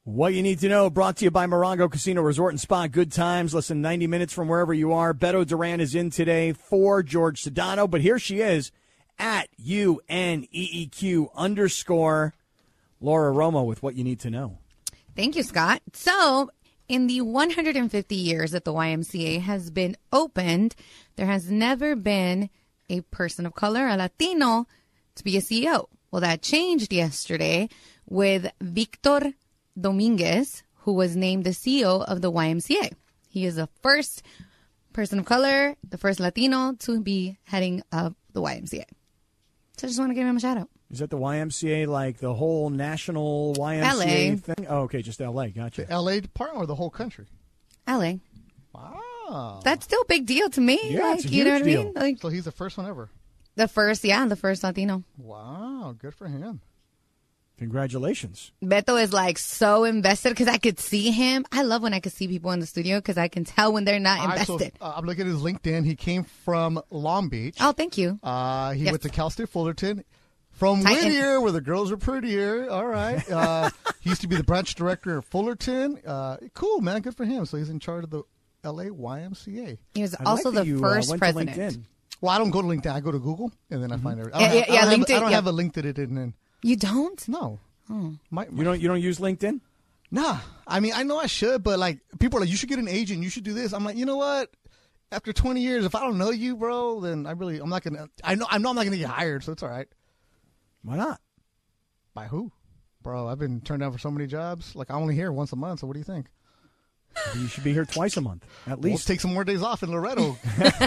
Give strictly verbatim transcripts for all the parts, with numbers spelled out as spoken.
What you need to know, brought to you by Morongo Casino Resort and Spa. Good times, less than ninety minutes from wherever you are. Beto Duran is in today for George Sedano, but here she is at U N E E Q underscore Laura Romo with what you need to know. Thank you, Scott. So, in the one hundred fifty years that the Y M C A has been opened, there has never been a person of color, a Latino, to be a C E O. Well, that changed yesterday with Victor Dominguez, who was named the C E O of the Y M C A. He is the first person of color, the first Latino to be heading up the Y M C A. So I just want to give him a shout out. Is that the Y M C A, like the whole national Y M C A L A thing? Oh, okay, just L A. Gotcha. The L A department or the whole country? L A. Wow. That's still a big deal to me. Yeah, like, it's a you know huge what I deal. mean? Like, So he's the first one ever. the first, yeah, the first Latino. Wow, good for him. Congratulations. Beto is like so invested because I could see him. I love when I could see people in the studio because I can tell when they're not All right, so, invested. uh, I'm looking at his LinkedIn. He came from Long Beach. Oh, thank you. Uh, he Yes. went to Cal State Fullerton. From Titan. Whittier, where the girls are prettier. All right. Uh, he used to be the branch director of Fullerton. Uh, cool, man. Good for him. So he's in charge of the L A Y M C A. He was I also like that the you, uh, first went to president. LinkedIn. Well, I don't go to LinkedIn. I go to Google, and then I find everything. Yeah, I don't yeah, have, yeah, I don't have- LinkedIn, I don't yeah. have a link to it in. in You don't? no. My, my, You don't you don't use LinkedIn? Nah. I mean, I know I should, but like people are like, you should get an agent. You should do this. I'm like, you know what? After twenty years, if I don't know you, bro, then I really, I'm not gonna. I know, I know, I'm not gonna get hired, so it's all right. Why not? By who, bro? I've been turned down for so many jobs. Like I'm only here once a month. So what do you think? You should be here twice a month, at Well, least. let's take some more days off in Loretto.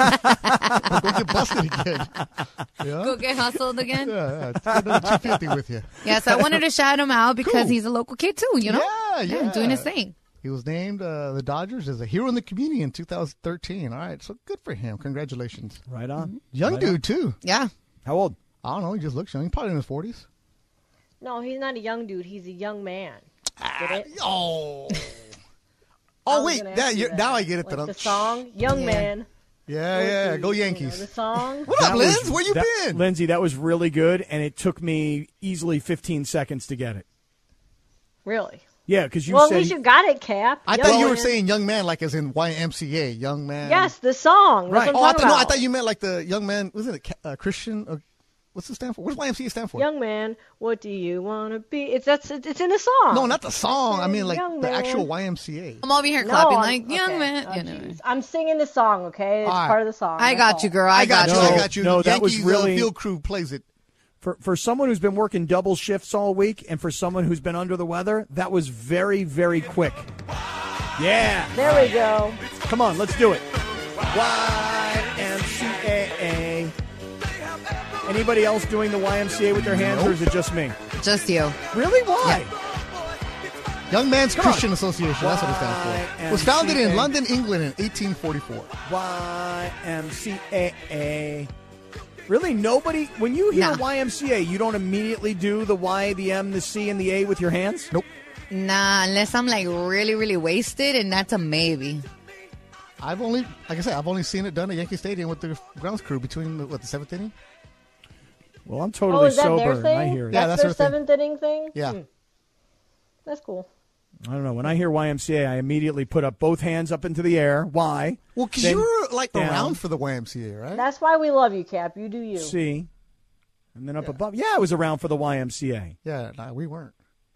Go get busted again. Yeah, Go get hustled again? yeah. yeah. Get another two fifty with you. Yes, I wanted to shout him out because Cool. he's a local kid too, you know? Yeah, yeah. doing his thing. He was named uh, the Dodgers as a hero in the community in two thousand thirteen. All right, so good for him. Congratulations. Right on. Young Right dude on. too. Yeah. How old? I don't know. He just looks young. He's probably in his forties. No, he's not a young dude. He's a young man. Get it? Oh. I Oh was wait, gonna that, ask you you're, that. now I get it. Like that the I'm- song, Young Yeah. Man. Yeah, What yeah. do Go you- Yankees. You know, the song. What up, That was- Linz? Where you that- been? Lindsay, that was really good, and it took me easily fifteen seconds to get it. Really? Yeah, because you Well, said at least you got it, Cap. I Young thought you were Man. saying young man, like as in Y M C A, young man. Yes, the song. That's Right. what Oh, I I'm thought, talking no, I about. thought you meant like the young man. Wasn't it uh, Christian? Or, what's it stand for? What does Y M C A stand for? Young man, what do you want to be? It's that's it's in the song. No, not the song. I mean like Young the man. actual Y M C A. I'm over here No, clapping I'm- like, young okay. man. Oh, you know. jeez. I'm singing the song, okay? It's All right. part of the song. I that's got all. you, girl. I, I got you. No, I got you. no, the that was Yankees, really- uh, field crew plays it. For for someone who's been working double shifts all week and for someone who's been under the weather, that was very, very quick. Yeah. There we go. Come on, let's do it. Y M C A. Anybody else doing the Y M C A with their hands, or is it just me? Just you. Really? Why? Young Man's Come on. Christian Association. That's what it stands for. It was founded Y M C A. in London, England in eighteen forty-four. Y M C A. Really? Nobody? When you hear Nah. Y M C A, you don't immediately do the Y, the M, the C, and the A with your hands? Nope. Nah, unless I'm like really, really wasted, and that's a maybe. I've only, like I said, I've only seen it done at Yankee Stadium with the grounds crew between the, what the seventh inning. Well, I'm Oh, totally is that sober. their and thing? I hear it. Yeah, that's, that's their their thing. seventh inning thing? Yeah. Hmm. That's cool. I don't know. When I hear Y M C A, I immediately put up both hands up into the air. Y. Well, because Then you were like down. around for the Y M C A, right? That's why we love you, Cap. You do you. C. And then up above. Yeah, I was around for the Y M C A. Yeah, nah, we weren't.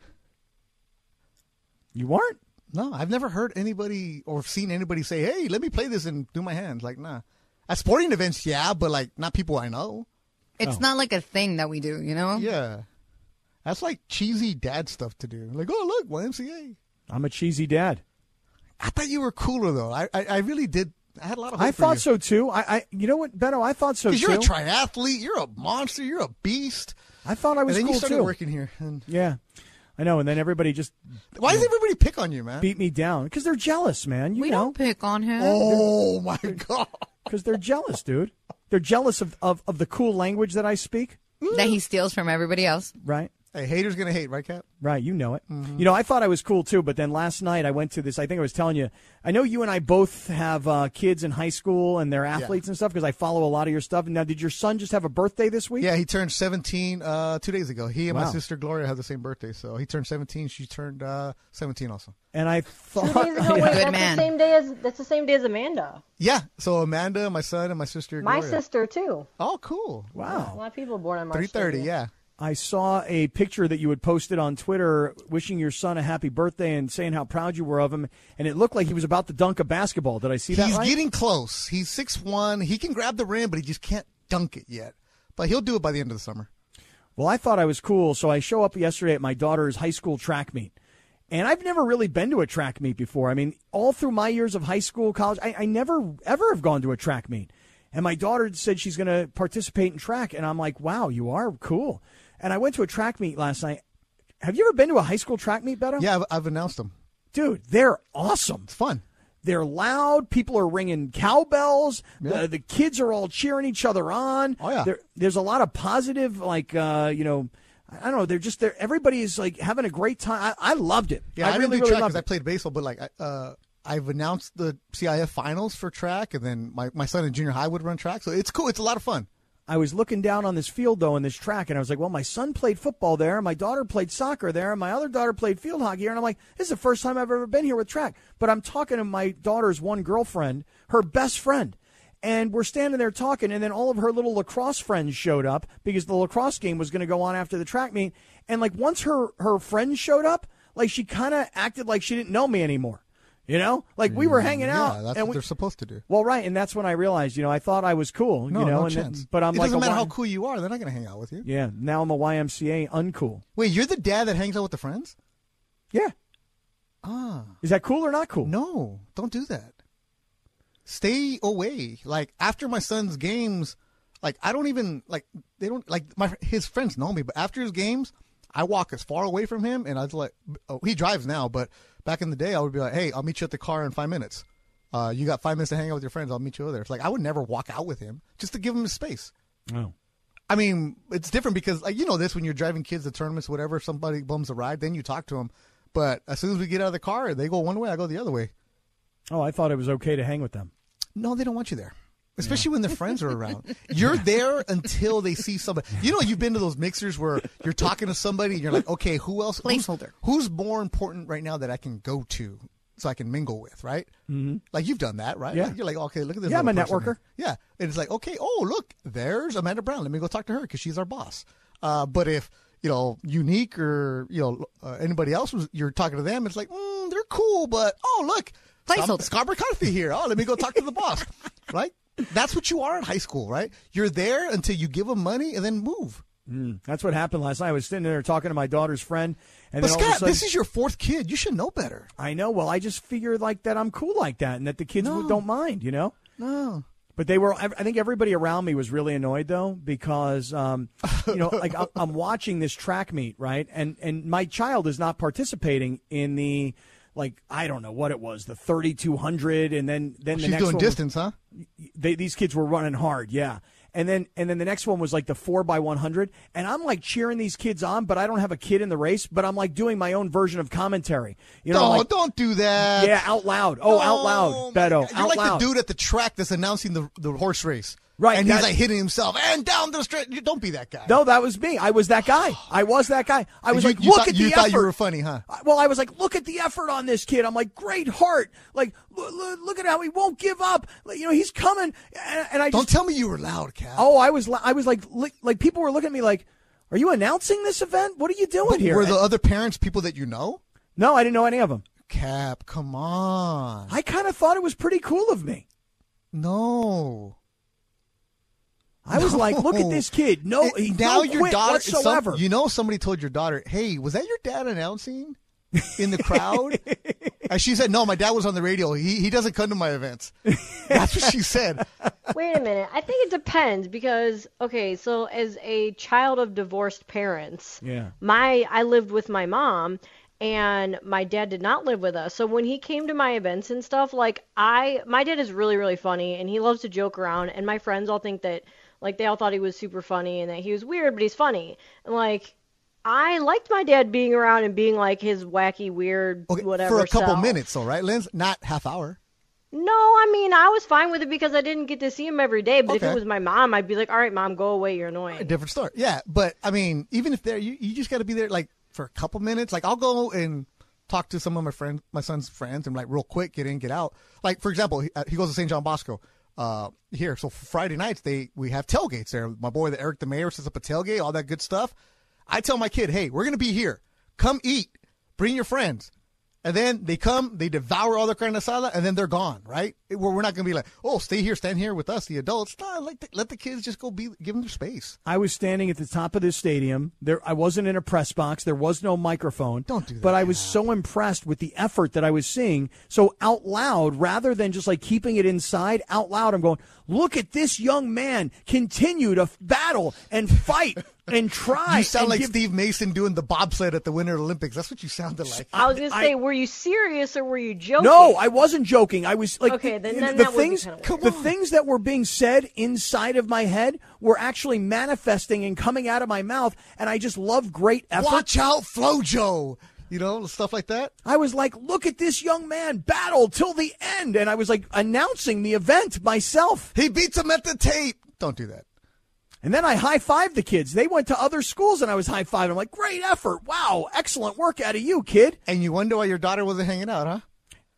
You weren't? No, I've never heard anybody or seen anybody say, "Hey, let me play this and do my hands." Like, nah. At sporting events, yeah, but like not people I know. It's Oh. not like a thing that we do, you know? Yeah, that's like cheesy dad stuff to do. Like, oh look, Y M C A. I'm a cheesy dad. I thought you were cooler though. I, I, I really did. I had a lot of hope I for thought you. so too. I, I, you know what, Beto? I thought so too. Because you're a triathlete, you're a monster, you're a beast. I thought I was and then cool you started too. working here. And Yeah, I know. And then everybody just why does everybody pick on you, man? beat me down because they're jealous, man. You We know, don't pick on him. Oh my god! because they're jealous, dude. They're jealous of, of, of the cool language that I speak, That he steals from everybody else. right? Hey, haters gonna hate, right, Cap? Right, you know it. Mm-hmm. You know, I thought I was cool too, but then last night I went to this. I think I was telling you. I know you and I both have uh, kids in high school and they're athletes yeah. and stuff because I follow a lot of your stuff. Now, did your son just have a birthday this week? Yeah, he turned seventeen uh, two days ago. He and wow. my sister Gloria have the same birthday, so he turned seventeen. She turned uh, seventeen also. And I thought, two days ago, yeah. wait, Good that's man. the same day as that's the same day as Amanda. Yeah, so Amanda, my son, and my sister My Gloria. sister too. Oh, cool! Wow, A lot of people born on March three thirty. thirtieth. Yeah. I saw a picture that you had posted on Twitter wishing your son a happy birthday and saying how proud you were of him, and it looked like he was about to dunk a basketball. Did I see that He's right? getting close. He's six one. He can grab the rim, but he just can't dunk it yet. But he'll do it by the end of the summer. Well, I thought I was cool, so I show up yesterday at my daughter's high school track meet. And I've never really been to a track meet before. I mean, all through my years of high school, college, I, I never, ever have gone to a track meet. And my daughter said she's going to participate in track, and I'm like, wow, you are cool. And I went to a track meet last night. Have you ever been to a high school track meet, Beto? Yeah, I've, I've announced them. Dude, they're awesome. It's fun. They're loud. People are ringing cowbells. Yeah. The, the kids are all cheering each other on. Oh, yeah. There, there's a lot of positive, like, uh, you know, I don't know. They're just there. Everybody is like having a great time. I, I loved it. Yeah, I, I, really, didn't do really track loved because I it. played baseball, but like uh, I've announced the C I F finals for track, and then my, my son in junior high would run track, so it's cool. It's a lot of fun. I was looking down on this field, though, in this track, and I was like, well, my son played football there, my daughter played soccer there, and my other daughter played field hockey here. And I'm like, this is the first time I've ever been here with track. But I'm talking to my daughter's one girlfriend, her best friend. And we're standing there talking, and then all of her little lacrosse friends showed up because the lacrosse game was going to go on after the track meet. And, like, once her, her friends showed up, like, she kind of acted like she didn't know me anymore. You know? Like, we were hanging out. Yeah, that's and what we, they're supposed to do. Well, right, and that's when I realized, you know, I thought I was cool. No, you know, no and chance. Then, but I'm it like doesn't a matter Y- how cool you are. They're not going to hang out with you. Yeah, now I'm a Y M C A uncool. Wait, you're the dad that hangs out with the friends? Yeah. Ah. Is that cool or not cool? No, don't do that. Stay away. Like, after my son's games, like, I don't even, like, they don't, like, my his friends know me, but after his games, I walk as far away from him, and I'd like, oh, he drives now, but back in the day, I would be like, hey, I'll meet you at the car in five minutes. Uh, you got five minutes to hang out with your friends. I'll meet you over there. It's like, I would never walk out with him just to give him his space. Oh. I mean, it's different because, like, you know this, when you're driving kids to tournaments, whatever, if somebody bums a ride, then you talk to them. But as soon as we get out of the car, they go one way, I go the other way. Oh, I thought it was okay to hang with them. No, they don't want you there. Especially when their friends are around. You're there until they see somebody. You know, you've been to those mixers where you're talking to somebody and you're like, okay, who else? Who's, Placeholder. who's more important right now that I can go to so I can mingle with, right? Mm-hmm. Like, you've done that, right? Yeah. Like, you're like, okay, look at this. Yeah, I'm other a person networker. here. Yeah. And it's like, okay, oh, look, there's Amanda Brown. Let me go talk to her because she's our boss. Uh, but if, you know, Unique or, you know, uh, anybody else, was you're talking to them, it's like, mm, they're cool, but, oh, look, Placeholder. Scott McCarthy here. Oh, let me go talk to the boss, right? That's what you are in high school, right? You're there until you give them money and then move. Mm, that's what happened last night. I was sitting there talking to my daughter's friend. And But then all of a Scott, sudden, this is your fourth kid. You should know better. I know. Well, I just figured like that I'm cool like that and that the kids No. don't mind, you know? No. But they were, I think everybody around me was really annoyed, though, because, um, you know, like I'm- I'm watching this track meet, right? And, and my child is not participating in the, like, I don't know what it was, the thirty-two hundred, and then, then the She's next doing one was- distance, huh? they, these kids were running hard, yeah. And then and then the next one was like the four by one hundred, and I'm like cheering these kids on, but I don't have a kid in the race, but I'm like doing my own version of commentary. You know, No, like, don't do that. yeah, out loud. Oh, out Oh, loud, my Beto, God. You're out like loud. the dude at the track that's announcing the, the horse race. Right, And he's that- like hitting himself and down the straight. You don't be that guy. No, that was me. I was that guy. I was that guy. I was you, like, you look thought, at you the thought effort. you were funny, huh? I- Well, I was like, look at the effort on this kid. I'm like, great heart. Like, look, look at how he won't give up. Like, you know, he's coming. And, and I Don't just, tell me you were loud, Cal. oh, I was, li- I was like, li- like people were looking at me like, are you announcing this event? What are you doing But here? were the And- other parents people that you know? no, I didn't know any of them. Cap, come on. I kind of thought it was pretty cool of me. No. I was No. like, look at this kid. No, It- he now no your quit daughter, some- whatsoever. you know, somebody told your daughter, "Hey, was that your dad announcing in the crowd?" And she said, "No, my dad was on the radio. He he doesn't come to my events." That's what she said. Wait a minute. I think it depends because okay, so as a child of divorced parents, Yeah. my I lived with my mom and my dad did not live with us. So when he came to my events and stuff, like I my dad is really really funny and he loves to joke around and my friends all think that like they all thought he was super funny and that he was weird, but he's funny. And like I liked my dad being around and being like his wacky, weird, Okay, whatever. for a couple self. minutes, though, right, Linz? Not half hour. No, I mean, I was fine with it because I didn't get to see him every day. But if Okay. it was my mom, I'd be like, all right, mom, go away. You're annoying. A different story. Yeah, but I mean, even if they're, you, you just got to be there like for a couple minutes. Like I'll go and talk to some of my friends, my son's friends, and like real quick, get in, get out. Like for example, he, uh, he goes to Saint John Bosco uh, here. So Friday nights they we have tailgates there. My boy, the Eric the Mayor, sets up a tailgate, all that good stuff. I tell my kid, hey, we're gonna be here. Come eat. Bring your friends. And then they come, they devour all the carne asada, and then they're gone, right? We're, we're not going to be like, oh, stay here, stand here with us, the adults. No, like the, let the kids just go be, give them their space. I was standing at the top of this stadium. There, I wasn't in a press box. There was no microphone. Don't do that, But I was Cap. so impressed with the effort that I was seeing. So out loud, rather than just like keeping it inside, out loud, I'm going, look at this young man continue to f- battle and fight and try. You sound and like give- Steve Mason doing the bobsled at the Winter Olympics. That's what you sounded like. I was gonna I- say, were you serious or were you joking? No, I wasn't joking. I was like, Okay, then- the, then the that would be things, kinda Come the on. things that were being said inside of my head were actually manifesting and coming out of my mouth, and I just love great effort. Watch out, Flojo. You know, stuff like that. I was like, look at this young man battle till the end, and I was like announcing the event myself. He beats him at the tape. Don't do that. And then I high-fived the kids. They went to other schools, and I was high-fiving. I'm like, great effort. Wow, excellent work out of you, kid. And you wonder why your daughter wasn't hanging out, huh?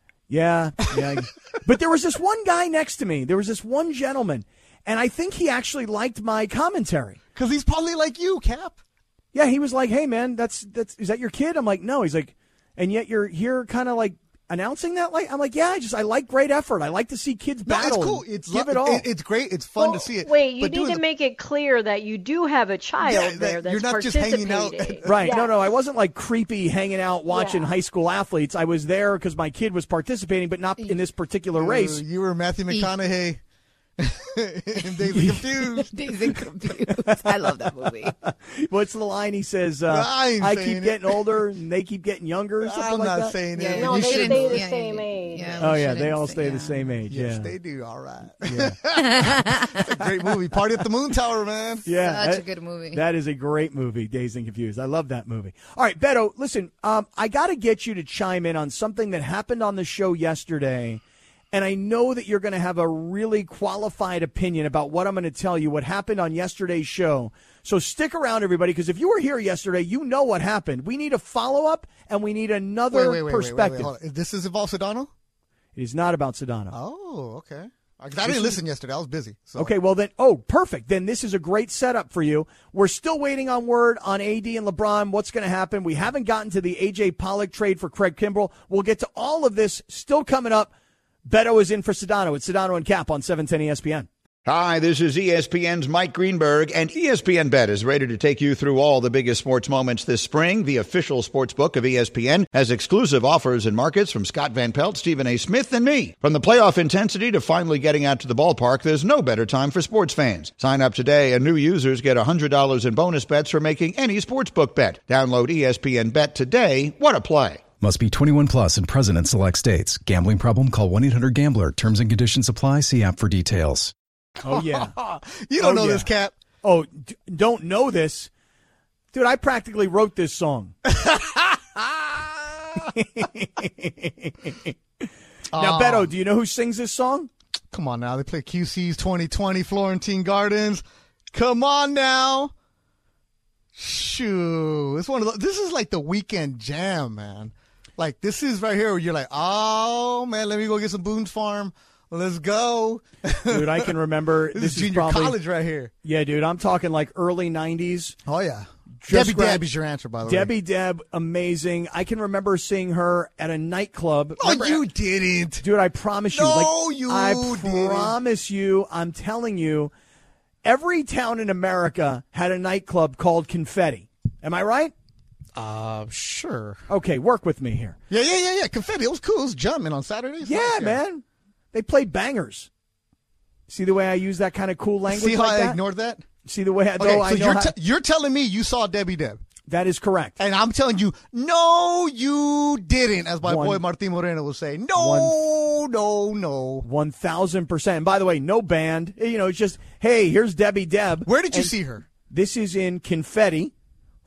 Yeah, yeah. But there was this one guy next to me. There was this one gentleman, and I think he actually liked my commentary. Because he's probably like you, Cap. Yeah, he was like, hey, man, that's that's is that your kid? I'm like, no. He's like, and yet you're here kind of like announcing that? Like, I'm like, yeah, I just, I like great effort. I like to see kids No, battle. it's cool. and It's give lo- it all. It, it's great. It's fun Well, to see it. Wait, you But need doing to the- make it clear that you do have a child Yeah, that there that's you're not just hanging out participating. at- Right. Yeah. No, no, I wasn't like creepy hanging out watching Yeah. high school athletes. I was there because my kid was participating, but not in this particular race. Uh, you were Matthew McConaughey. in Days of Confused. Dazed and Confused. I love that movie. What's the line he says? Uh, I ain't I saying keep it. getting older and they keep getting younger or something I'm like not that. saying Yeah, it. No, you they shouldn't. stay the Yeah, same yeah, age. yeah. Oh, we yeah, they shouldn't all say- stay the yeah. same age. Yes, yeah. they do. All right. Yeah. It's a great movie. Party at the Moon Tower, man. Yeah, Such that- a good movie. That is a great movie, Dazed and Confused. I love that movie. All right, Beto, listen, um, I got to get you to chime in on something that happened on the show yesterday, and I know that you're going to have a really qualified opinion about what I'm going to tell you, what happened on yesterday's show. So stick around, everybody, because if you were here yesterday, you know what happened. We need a follow-up, and we need another Wait, wait, wait, wait, wait, perspective. wait. Hold on. This is involve Sedano? It is not about Sedano. Oh, okay. 'Cause I didn't listen yesterday. I was busy. So. Okay, well then, oh, perfect. Then this is a great setup for you. We're still waiting on word on A D and LeBron. What's going to happen? We haven't gotten to the A J Pollock trade for Craig Kimbrell. We'll get to all of this still coming up. Beto is in for Sedano. It's Sedano and Cap on seven ten E S P N. Hi, this is E S P N's Mike Greenberg, and E S P N Bet is ready to take you through all the biggest sports moments this spring. The official sports book of E S P N has exclusive offers and markets from Scott Van Pelt, Stephen A. Smith, and me. From the playoff intensity to finally getting out to the ballpark, there's no better time for sports fans. Sign up today, and new users get one hundred dollars in bonus bets for making any sportsbook bet. Download E S P N Bet today. What a play. Must be twenty-one plus and present in select states. Gambling problem? Call one eight hundred gambler. Terms and conditions apply. See app for details. Oh, yeah. You don't Oh, know yeah. this, Cap. Oh, d- don't know this. Dude, I practically wrote this song. Now, Beto, do you know who sings this song? Come on now. They play Q C's twenty twenty Florentine Gardens. Come on now. Shoo. It's one of those, this is like the weekend jam, man. Like, this is right here where you're like, oh, man, let me go get some Boone's Farm. Let's go. Dude, I can remember. This, this is is junior probably, college right here. Yeah, dude, I'm talking like early nineties. Oh, yeah. Just Debbie grad- Deb is your answer, by the Debbie way. Deb, amazing. I can remember seeing her at a nightclub. Oh, Remember- you didn't. Dude, I promise you. No, like, you I didn't. promise you, I'm telling you, every town in America had a nightclub called Confetti. Am I right? Uh, sure. Okay, work with me here. Yeah, yeah, yeah, yeah. Confetti. It was cool. It was jumping on Saturdays. Yeah, Nice, man. They played bangers. See the way I use that kind of cool language See how like I that? ignored that? See the way I, Okay, though I so know you're, how, te- you're telling me you saw Debbie Deb. that is correct. And I'm telling you, no, you didn't, as my One- boy Martin Moreno will say. No, no, no. one thousand percent. And by the way, no band. You know, it's just, hey, here's Debbie Deb. Where did you And see her? This is in Confetti,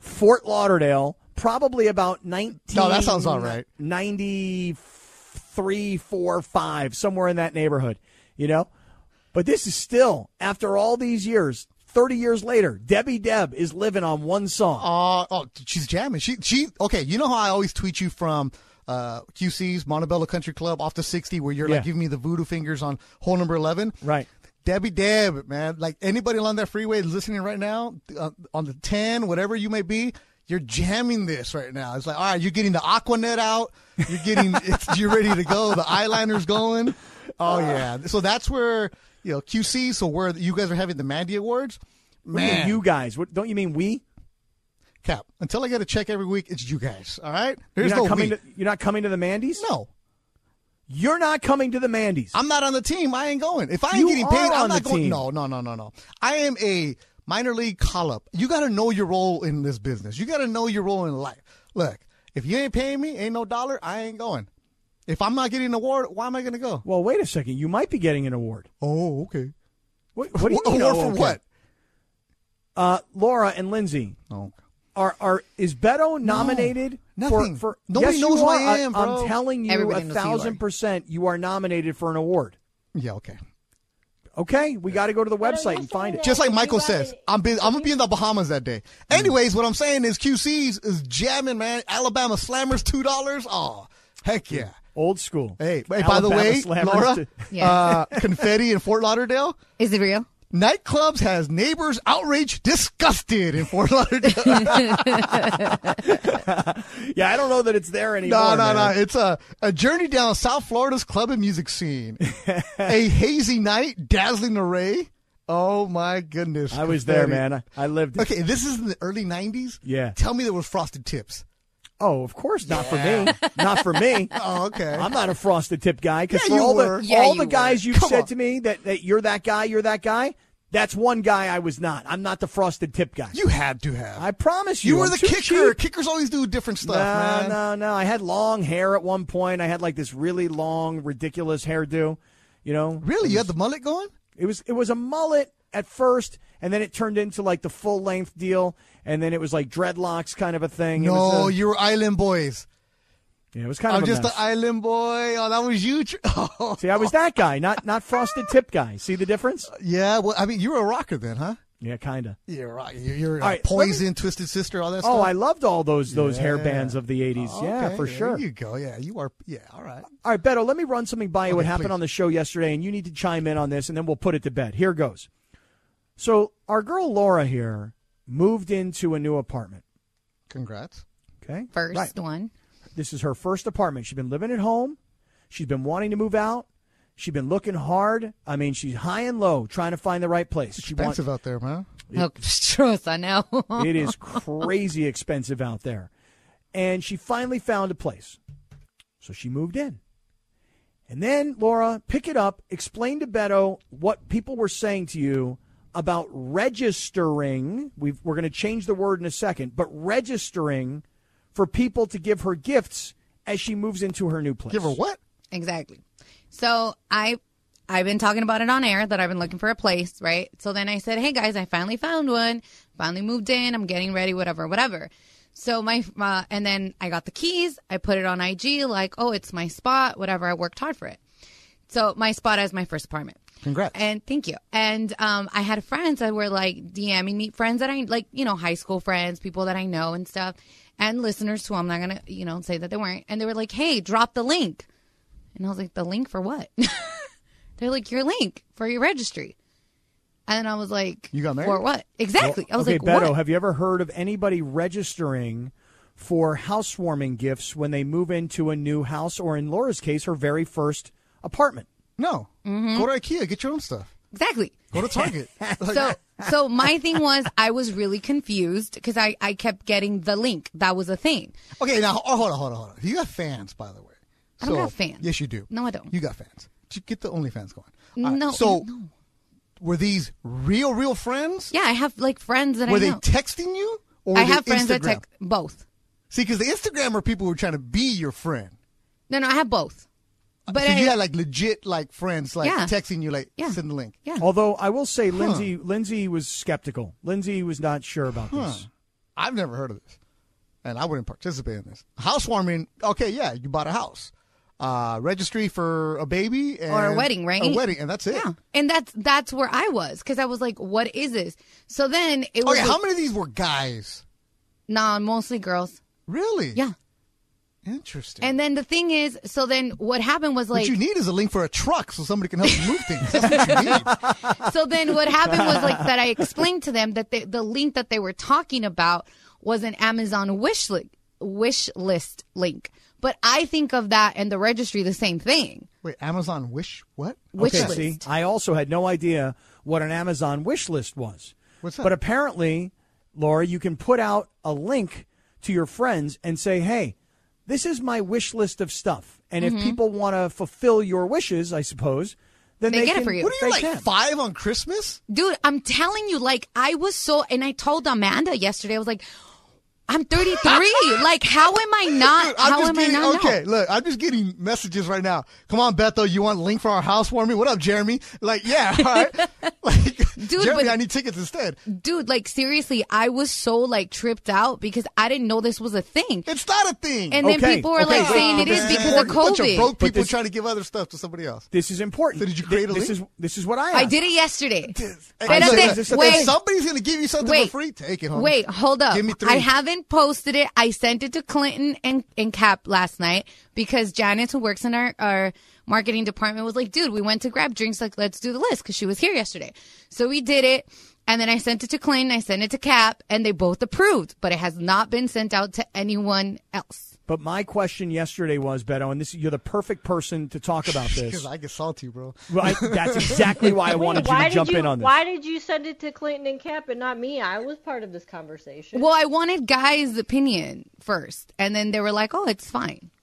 Fort Lauderdale, probably about nineteen. No, that sounds all right. ninety-three, four, five, somewhere in that neighborhood, you know? But this is still, after all these years, thirty years later, Debbie Deb is living on one song. Uh, oh, she's jamming. She, she, okay, you know how I always tweet you from uh, Q C's Montebello Country Club off the sixty where you're Yeah. like giving me the voodoo fingers on hole number eleven? Right. Debbie Deb, man. Like anybody along that freeway listening right now, uh, on the ten, whatever you may be, you're jamming this right now. It's like, all right, you're getting the Aquanet out. You're getting, it's, you're ready to go. The eyeliner's going. Oh, yeah. So that's where, you know, Q C, so where you guys are having the Mandy Awards. What do you mean, Man. you guys. What, don't you mean we? Cap, until I get a check every week, it's you guys. All right? You're There's not, no coming we. to, you're not coming to the Mandy's? No. You're not coming to the Mandy's. I'm not on the team. I ain't going. If I ain't You getting are paid, I'm on not the going. team. No, no, no, no, no. I am a minor league call-up. You got to know your role in this business. You got to know your role in life. Look, if you ain't paying me, ain't no dollar, I ain't going. If I'm not getting an award, why am I going to go? Well, wait a second. You might be getting an award. Oh, okay. What, what do you mean? Award oh, for okay. what? Uh, Laura and Lindsay, Oh. are are is Beto nominated nothing. for? for Nobody yes, knows you who are. I am, bro. I'm telling you, Everybody a knows who you thousand are. percent, you are nominated for an award. Yeah, okay. Okay, we got to go to the website and find it. Just like Michael You got says, it. I'm, be, I'm going to be in the Bahamas that day. Anyways, what I'm saying is Q C's is jamming, man. Alabama Slammers, two dollars. Oh, heck yeah. Old school. Hey, hey by the Alabama way, Slammers Laura, to- Yeah. uh, confetti in Fort Lauderdale. Is it real? Nightclubs has neighbors outraged, disgusted in Fort Lauderdale. Yeah, I don't know that it's there anymore. no, no, no. man. It's a, a journey down South Florida's club and music scene. A hazy night, dazzling array. Oh, my goodness. I was there, Confetti. man. I, I lived. it. Okay, this is in the early nineties? Yeah. Tell me there was frosted tips. Oh, of course, not for me. Not for me. Oh, okay. I'm not a frosted tip guy. Because Yeah, for you all were. the Yeah, all you the guys were. you've Come said on. to me that, that you're that guy, you're that guy. That's one guy I was not. I'm not the frosted tip guy. You had to have. I promise you. You were I'm the too kicker. cheap. Kickers always do different stuff, no, man. no, no. I had long hair at one point. I had like this really long, ridiculous hairdo. You know, Really? You had the mullet going? it was it was a mullet at first, and then it turned into like the full length deal, and then it was like dreadlocks kind of a thing. It No, was a- you were Island Boys. yeah, it was kind I'm of a just mess. an Island Boy. Oh, that was you. Tr- Oh. See, I was that guy, not not frosted tip guy. See the difference? Yeah, well, I mean, you were a rocker then, huh? Yeah, kind of. You're right. You're, you're All right, a Poison, Twisted Sister, all that stuff. Oh, I loved all those those hair Yeah. bands of the eighties. Oh, Yeah, okay, for there sure. you go. Yeah, you are. Yeah, all right. All right, Beto, let me run something by you. What Okay, happened please. on the show yesterday, and you need to chime in on this, and then we'll put it to bed. Here goes. So our girl Laura here moved into a new apartment. Congrats. Okay, First Right. one. This is her first apartment. She's been living at home. She's been wanting to move out. She's been looking hard. I mean, she's high and low trying to find the right place. She wants. Expensive out there, man. Oh, trust, I know. It is crazy expensive out there. And she finally found a place. So she moved in. And then, Laura, pick it up, explain to Beto what people were saying to you about registering. We've, we're going to change the word in a second, but registering for people to give her gifts as she moves into her new place. Give her what? Exactly. So I, I've been talking about it on air that I've been looking for a place, right? So then I said, hey guys, I finally found one. Finally moved in. I'm getting ready, whatever, whatever. So my, uh, and then I got the keys. I put it on I G like, oh, it's my spot, whatever. I worked hard for it. So my spot as my first apartment. Congrats. And thank you. And um, I had friends that were like DMing me, friends that I like, you know, high school friends, people that I know and stuff, and listeners who I'm not gonna, you know, say that they weren't. And they were like, "Hey, drop the link." And I was like, "The link for what?" They're like, "Your link for your registry." And I was like, You got married? For what? Exactly. I was okay, like, Beto, "What?" have you ever heard of anybody registering for housewarming gifts when they move into a new house, or in Laura's case, her very first apartment? No. Mm-hmm. Go to IKEA. Get your own stuff. Exactly. Go to Target. So, so my thing was, I was really confused because I, I kept getting the link. That was a thing. Okay, now oh, hold on, hold on, hold on. You got fans, by the way. I don't So- got fans. Yes, you do. No, I don't. You got fans. You get the OnlyFans going. All right, No, So, no. were these real, real friends? Yeah, I have like friends that Were I they know. texting you? Or I were they have friends that Instagram? text both. See, because the Instagram are people who are trying to be your friend. No, no, I have both. But so I, you had like legit like friends like Yeah. texting you like Yeah. send the link. yeah, Although I will say, Lindsay, Lindsay was skeptical. Lindsay was not sure about this. I've never heard of this, and I wouldn't participate in this. Housewarming, okay, yeah, you bought a house. Uh, registry for a baby and or a wedding, right? A wedding, and that's it. Yeah, and that's that's where I was because I was like, "What is this?" So then it was. Okay, like, how many of these were guys? Nah, mostly girls. Really? Yeah. Interesting. And then the thing is, so then what happened was like. What you need is a link for a truck so somebody can help you move things. That's what you need. So then what happened was like that I explained to them that they, the link that they were talking about was an Amazon wish li- wish list link. But I think of that and the registry the same thing. Wait, Amazon wish what? Wish okay, list. see, I also had no idea what an Amazon wish list was. What's that? But apparently, Laura, you can put out a link to your friends and say, hey, this is my wish list of stuff. And Mm-hmm. if people want to fulfill your wishes, I suppose, then They they, get it can, for you. What are they you, like, can. five on Christmas? Dude, I'm telling you, like, I was so, and I told Amanda yesterday, I was like, I'm thirty-three. Like, how am I not, Dude, I'm how just am getting, I not? okay, know? look, I'm just getting messages right now. Come on, Bethel, you want a link for our housewarming? What up, Jeremy? Like, yeah, all right. Like, Dude, Jeremy, but- I need tickets instead. Dude, like, seriously, I was so, like, tripped out because I didn't know this was a thing. It's not a thing. And then Okay, people were okay, like but- saying but it is this is because of Bunch of COVID. broke But people this- trying to give other stuff to somebody else. This is important. So did you create a this link? Is, this is what I I asked. did it yesterday. Hey, Espérate, look, is this a wait. if somebody's going to give you something Wait. for free, take it home. Wait, hold up. Give me three. I haven't posted it. I sent it to Clinton and, and Cap last night because Janice, who works in our, our marketing department, was like, dude, we went to grab drinks. Like, let's do the list because she was here yesterday. So we did it. And then I sent it to Clinton. I sent it to Cap and they both approved, but it has not been sent out to anyone else. But my question yesterday was, Beto, and this you're the perfect person to talk about this. Because I get salty, bro. Right, that's exactly why I Wait, wanted you why to jump did you, in on this. Why did you send it to Clinton and Cap and not me? I was part of this conversation. Well, I wanted Guy's opinion first. And then they were like, oh, it's fine.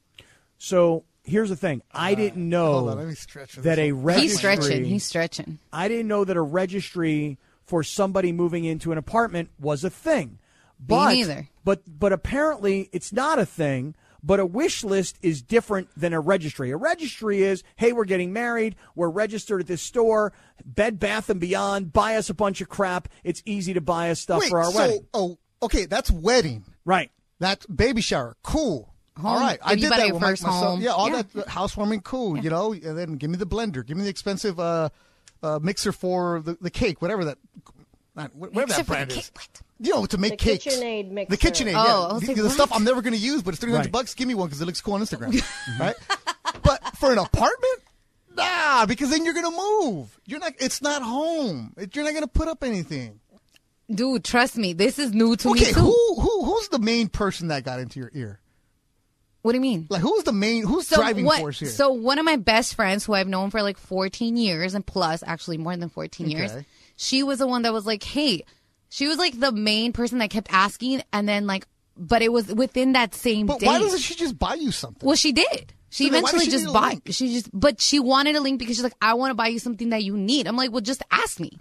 So here's the thing: I didn't know Hold on, let me stretch for that this a one. registry. He's stretching. He's stretching. I didn't know that a registry for somebody moving into an apartment was a thing. But, neither. But but apparently it's not a thing. But a wish list is different than a registry. A registry is, hey, we're getting married. We're registered at this store, Bed Bath and Beyond. Buy us a bunch of crap. It's easy to buy us stuff Wait, for our so, wedding. oh, okay, that's wedding. Right. That's baby shower. Cool. Home. All right. I Give you did about that your with my, first myself. home. Yeah, all Yeah. that housewarming, cool, you know, and then give me the blender. Give me the expensive uh, uh, mixer for the, the cake, whatever that, not, whatever Mixer that for the brand cake? is. What? You know, to make The cakes. KitchenAid mixer. The KitchenAid, Oh, I yeah. was The, like, the what? stuff I'm never going to use, but it's three hundred Right. bucks. Give me one because it looks cool on Instagram, right? But for an apartment, nah, because then you're going to move. You're not. It's not home. It, you're not going to put up anything. Dude, trust me. This is new to me, Okay, too. who who who's the main person that got into your ear? What do you mean? Like, who's the main? Who's So driving what, force here? So one of my best friends who I've known for like fourteen years and plus, actually more than fourteen years, Okay. she was the one that was like, hey, she was like the main person that kept asking. And then like, but it was within that same but day. why doesn't she just buy you something? Well, she did. She So then why does eventually she just need a bought. link? She just, but she wanted a link because she's like, I want to buy you something that you need. I'm like, well, just ask me.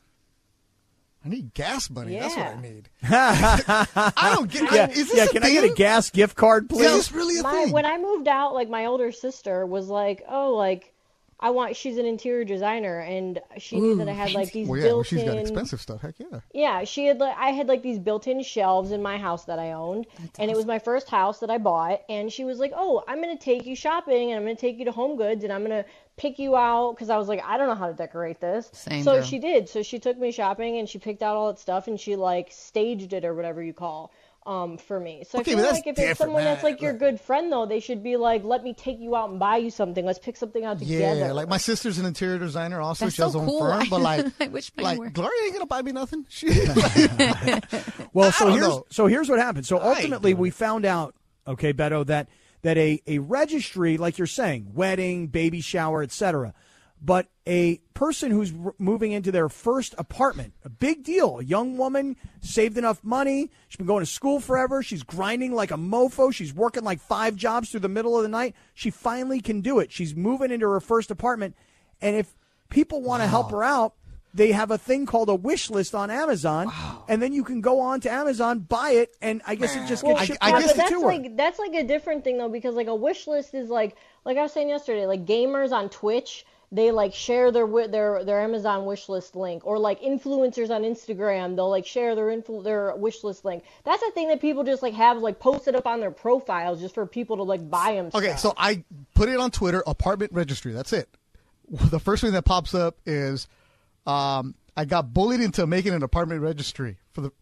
I need gas money. That's what I Yeah. need. I don't get. Yeah, is this yeah. a Can thing? I get a gas gift card, Is please? this really a my, thing? when I moved out, like my older sister was like, "Oh, like I want." She's an interior designer, and she knew that I had like these well, yeah, well, built-in. she's got expensive stuff. Heck yeah. Yeah, she had. Like, I had like these built-in shelves in my house that I owned, and it was my first house that I bought. And she was like, "Oh, I'm gonna take you shopping, and I'm gonna take you to Home Goods, and I'm gonna pick you out because I was like, I don't know how to decorate this." Same so girl. she did. So she took me shopping, and she picked out all that stuff, and she like staged it or whatever you call. Um, for me. So Okay, I but feel that's like if different, it's someone that's man. like your Look. good friend, though, they should be like, let me take you out and buy you something. Let's pick something out together. Yeah, like my sister's an interior designer. Also, That's she has so her own cool. firm. But like, I wish mine like were. Gloria ain't gonna buy me nothing. She, Well, so don't here's know. so here's what happened. So I ain't ultimately, doing we it. found out, okay, Beto, that that a a registry, like you're saying, wedding, baby shower, et cetera, but a person who's r- moving into their first apartment, a big deal. A young woman saved enough money. She's been going to school forever. She's grinding like a mofo. She's working like five jobs through the middle of the night. She finally can do it. She's moving into her first apartment, and if people want to help her out, they have a thing called a wish list on Amazon, and then you can go on to Amazon, buy it, and I guess it just gets I- shipped I out guess to but the that's tour. like that's like a different thing though, because like a wish list is like like I was saying yesterday, like gamers on Twitch, they like share their wi- their their Amazon wish list link, or like influencers on Instagram, they'll like share their influ- their wish list link. That's a thing that people just like have like posted up on their profiles just for people to like buy them. Okay, stuff. so I put it on Twitter, apartment registry. That's it. The first thing that pops up is um, I got bullied into making an apartment registry for the.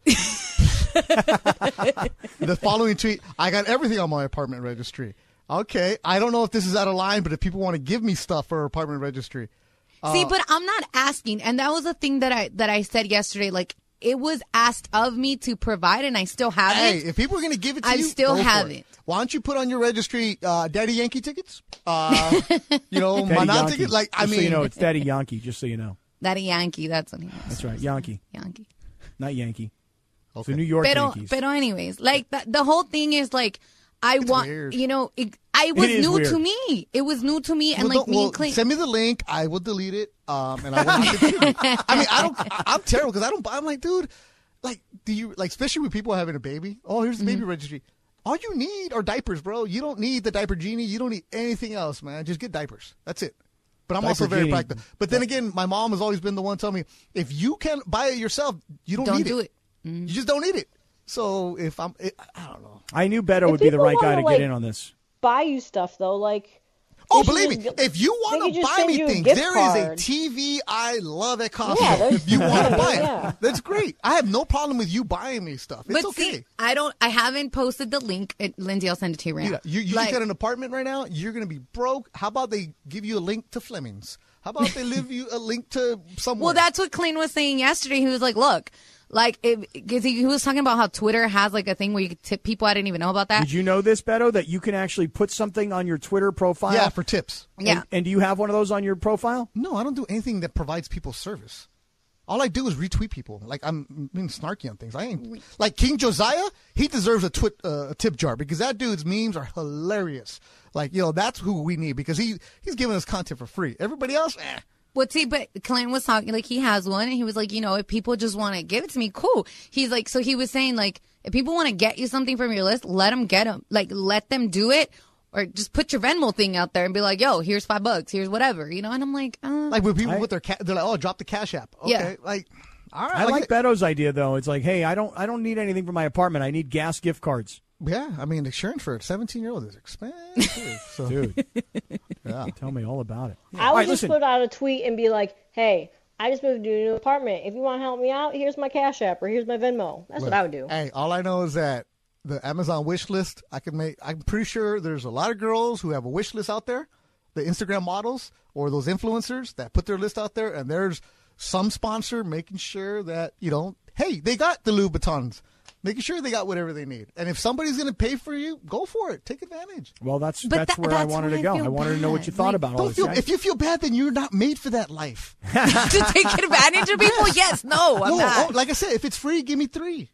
The following tweet: I got everything on my apartment registry. Okay, I don't know if this is out of line, but if people want to give me stuff for apartment registry, uh, See, but I'm not asking, and that was the thing that I that I said yesterday. Like, it was asked of me to provide, and I still haven't. hey, if people are going to give it to I you, still go for haven't. it. Why don't you put on your registry uh, Daddy Yankee tickets? Uh, you know, Daddy Manan Yankee. tickets. Like, I Just mean, so you know, it's Daddy Yankee. Just so you know, Daddy Yankee, that's what he was. that's right, Yankee, Yankee. not Yankee. It's Okay. the New York Pero, Yankees. pero anyways, like the, the whole thing is like, I It's want, weird. you know, it, I was is new weird. to me. It was new to me, and Well, like don't- me well, and Clint. send me the link. I will delete it. Um, and I will not contribute. I mean, I don't. I, I'm terrible because I don't. I'm like, dude, like, do you like, especially with people having a baby? Oh, here's the baby Mm-hmm. registry. All you need are diapers, bro. You don't need the diaper genie. You don't need anything else, man. Just get diapers. That's it. But I'm Diaper also very genie. practical. But then again, my mom has always been the one telling me, if you can't buy it yourself, you don't, Don't need do it. it. You just don't need it. So if I'm, it, I don't know. I knew Beto If would be the people right guy wanna, to like, get in on this. buy you stuff though, like. Oh, they should believe me, just- if you they want could to just buy send me you a things, gift there is a card. T V I love at Costco. Yeah, there's- if you want to buy it, Yeah. that's great. I have no problem with you buying me stuff. It's but okay. see, I don't. I haven't posted the link. It, Lindsay, I'll send it to you right You, now. you, you Like, just got an apartment right now. You're going to be broke. How about they give you a link to Fleming's? How about they give you a link to somewhere? well, that's what Clint was saying yesterday. He was like, "Look, like, because he, he was talking about how Twitter has like a thing where you can tip people. I didn't even know about that. Did you know this, Beto, that you can actually put something on your Twitter profile? yeah, for tips. And- Yeah. And, do you have one of those on your profile? No, I don't do anything that provides people service. All I do is retweet people. Like, I'm being snarky on things. I ain't like King Josiah. He deserves a, twit, uh, a tip jar because that dude's memes are hilarious. Like, you know, that's who we need because he he's giving us content for free. Everybody else, eh. Well, see, but Clint was talking, like, he has one, and he was like, you know, if people just want to give it to me, cool. He's like, so he was saying, like, if people want to get you something from your list, let them get them. Like, let them do it, or just put your Venmo thing out there and be like, yo, here's five bucks, here's whatever, you know? And I'm like, uh, Like with people I- with their ca- they're like, oh, drop the Cash App. Okay, Yeah. like, all right. I like it. Beto's idea though. It's like, hey, I don't, I don't need anything for my apartment. I need gas gift cards, Yeah, I mean, insurance for a seventeen-year-old is expensive. So, dude. yeah. Tell me all about it. I All would right, just listen. put out a tweet and be like, "Hey, I just moved to a new apartment. If you want to help me out, here's my Cash App or here's my Venmo." That's what I would do. Hey, all I know is that the Amazon wish list, I can make. I'm pretty sure there's a lot of girls who have a wish list out there, the Instagram models or those influencers that put their list out there, and there's some sponsor making sure that, you know, hey, they got the Louboutins, making sure they got whatever they need. And if somebody's going to pay for you, go for it. Take advantage. Well, that's But that's that- where I that's wanted why to I go. feel I wanted to know what you bad. thought Like, about all Don't this. feel I- if you feel bad, then you're not made for that life. to take advantage of people? Yes, no, I'm No, not. oh, like I said, if it's free, give me three.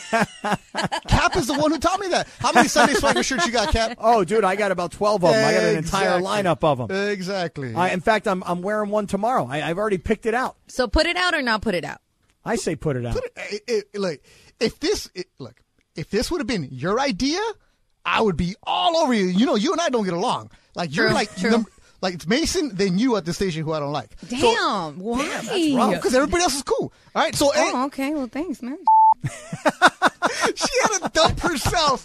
Cap is the one who taught me that. How many Sunday Swagger shirts you got, Cap? Oh, dude, I got about twelve of them. I got an entire Exactly. lineup of them. Exactly. I, in fact, I'm I'm wearing one tomorrow. I, I've already picked it out. So put it out or not put it out? I say put it out. Put it, it, it, like, if this, it, look, if this would have been your idea, I would be all over you. You know, you and I don't get along. Like, you're True, like, true. number, like it's Mason, then you at the station who I don't like. Damn, why? Because everybody else is cool. All right, so Oh, okay. Well, thanks, man. she had to dump herself.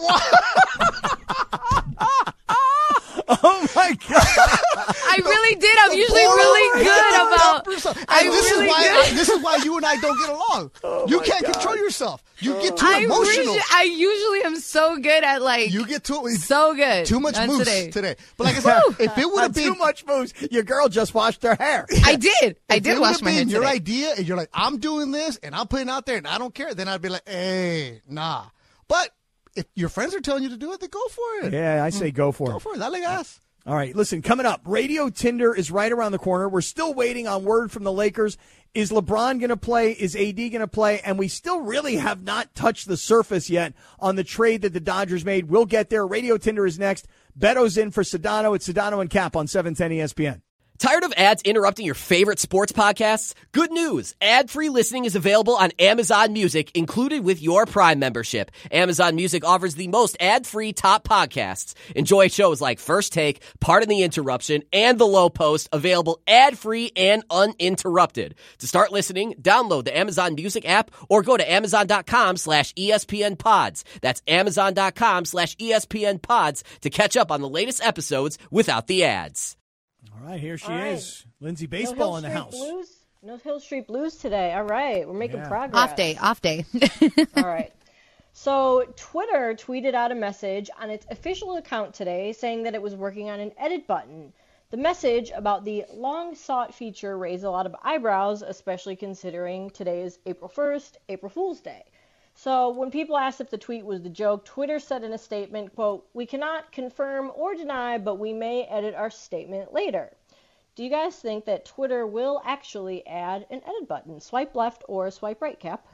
Oh my god! I really did. I'm usually Poor really woman good had to about. dump herself. And I this really is why did. I, this is why you and I don't get along. you my can't God. control yourself. You get too I emotional. usually, I usually am so good at like you get too so good. too much Not moose today. today. But like I said, if it would have Not been too much moves. Your girl just washed her hair. I did. I If did it wash would've my hair been your today. idea, and you're like, I'm doing this, and I'm putting it out there, and I don't care, then I'd be like, hey, nah. But if your friends are telling you to do it, then go for it. Yeah, I say go for Go it. for it. Dale gas. All right, listen, coming up, Radio Tinder is right around the corner. We're still waiting on word from the Lakers. Is LeBron going to play? Is A D going to play? And we still really have not touched the surface yet on the trade that the Dodgers made. We'll get there. Radio Tinder is next. Beto's in for Sedano. It's Sedano and Cap on seven ten E S P N. Tired of ads interrupting your favorite sports podcasts? Good news! Ad-free listening is available on Amazon Music, included with your Prime membership. Amazon Music offers the most ad-free top podcasts. Enjoy shows like First Take, Pardon the Interruption, and The Low Post, available ad-free and uninterrupted. To start listening, download the Amazon Music app or go to amazon.com slash ESPN pods. That's amazon.com slash ESPN pods to catch up on the latest episodes without the ads. All right, here she All right. is. Lindsay No Baseball Hill in the Street house. Blues? No Hill Street Blues today. All right, we're making Yeah. progress. Off day, off day. All right. So Twitter tweeted out a message on its official account today saying that it was working on an edit button. The message about the long-sought feature raised a lot of eyebrows, especially considering today is April first, April Fool's Day. So when people asked if the tweet was the joke, Twitter said in a statement, quote, "We cannot confirm or deny, but we may edit our statement later." Do you guys think that Twitter will actually add an edit button? Swipe left or swipe right, Cap?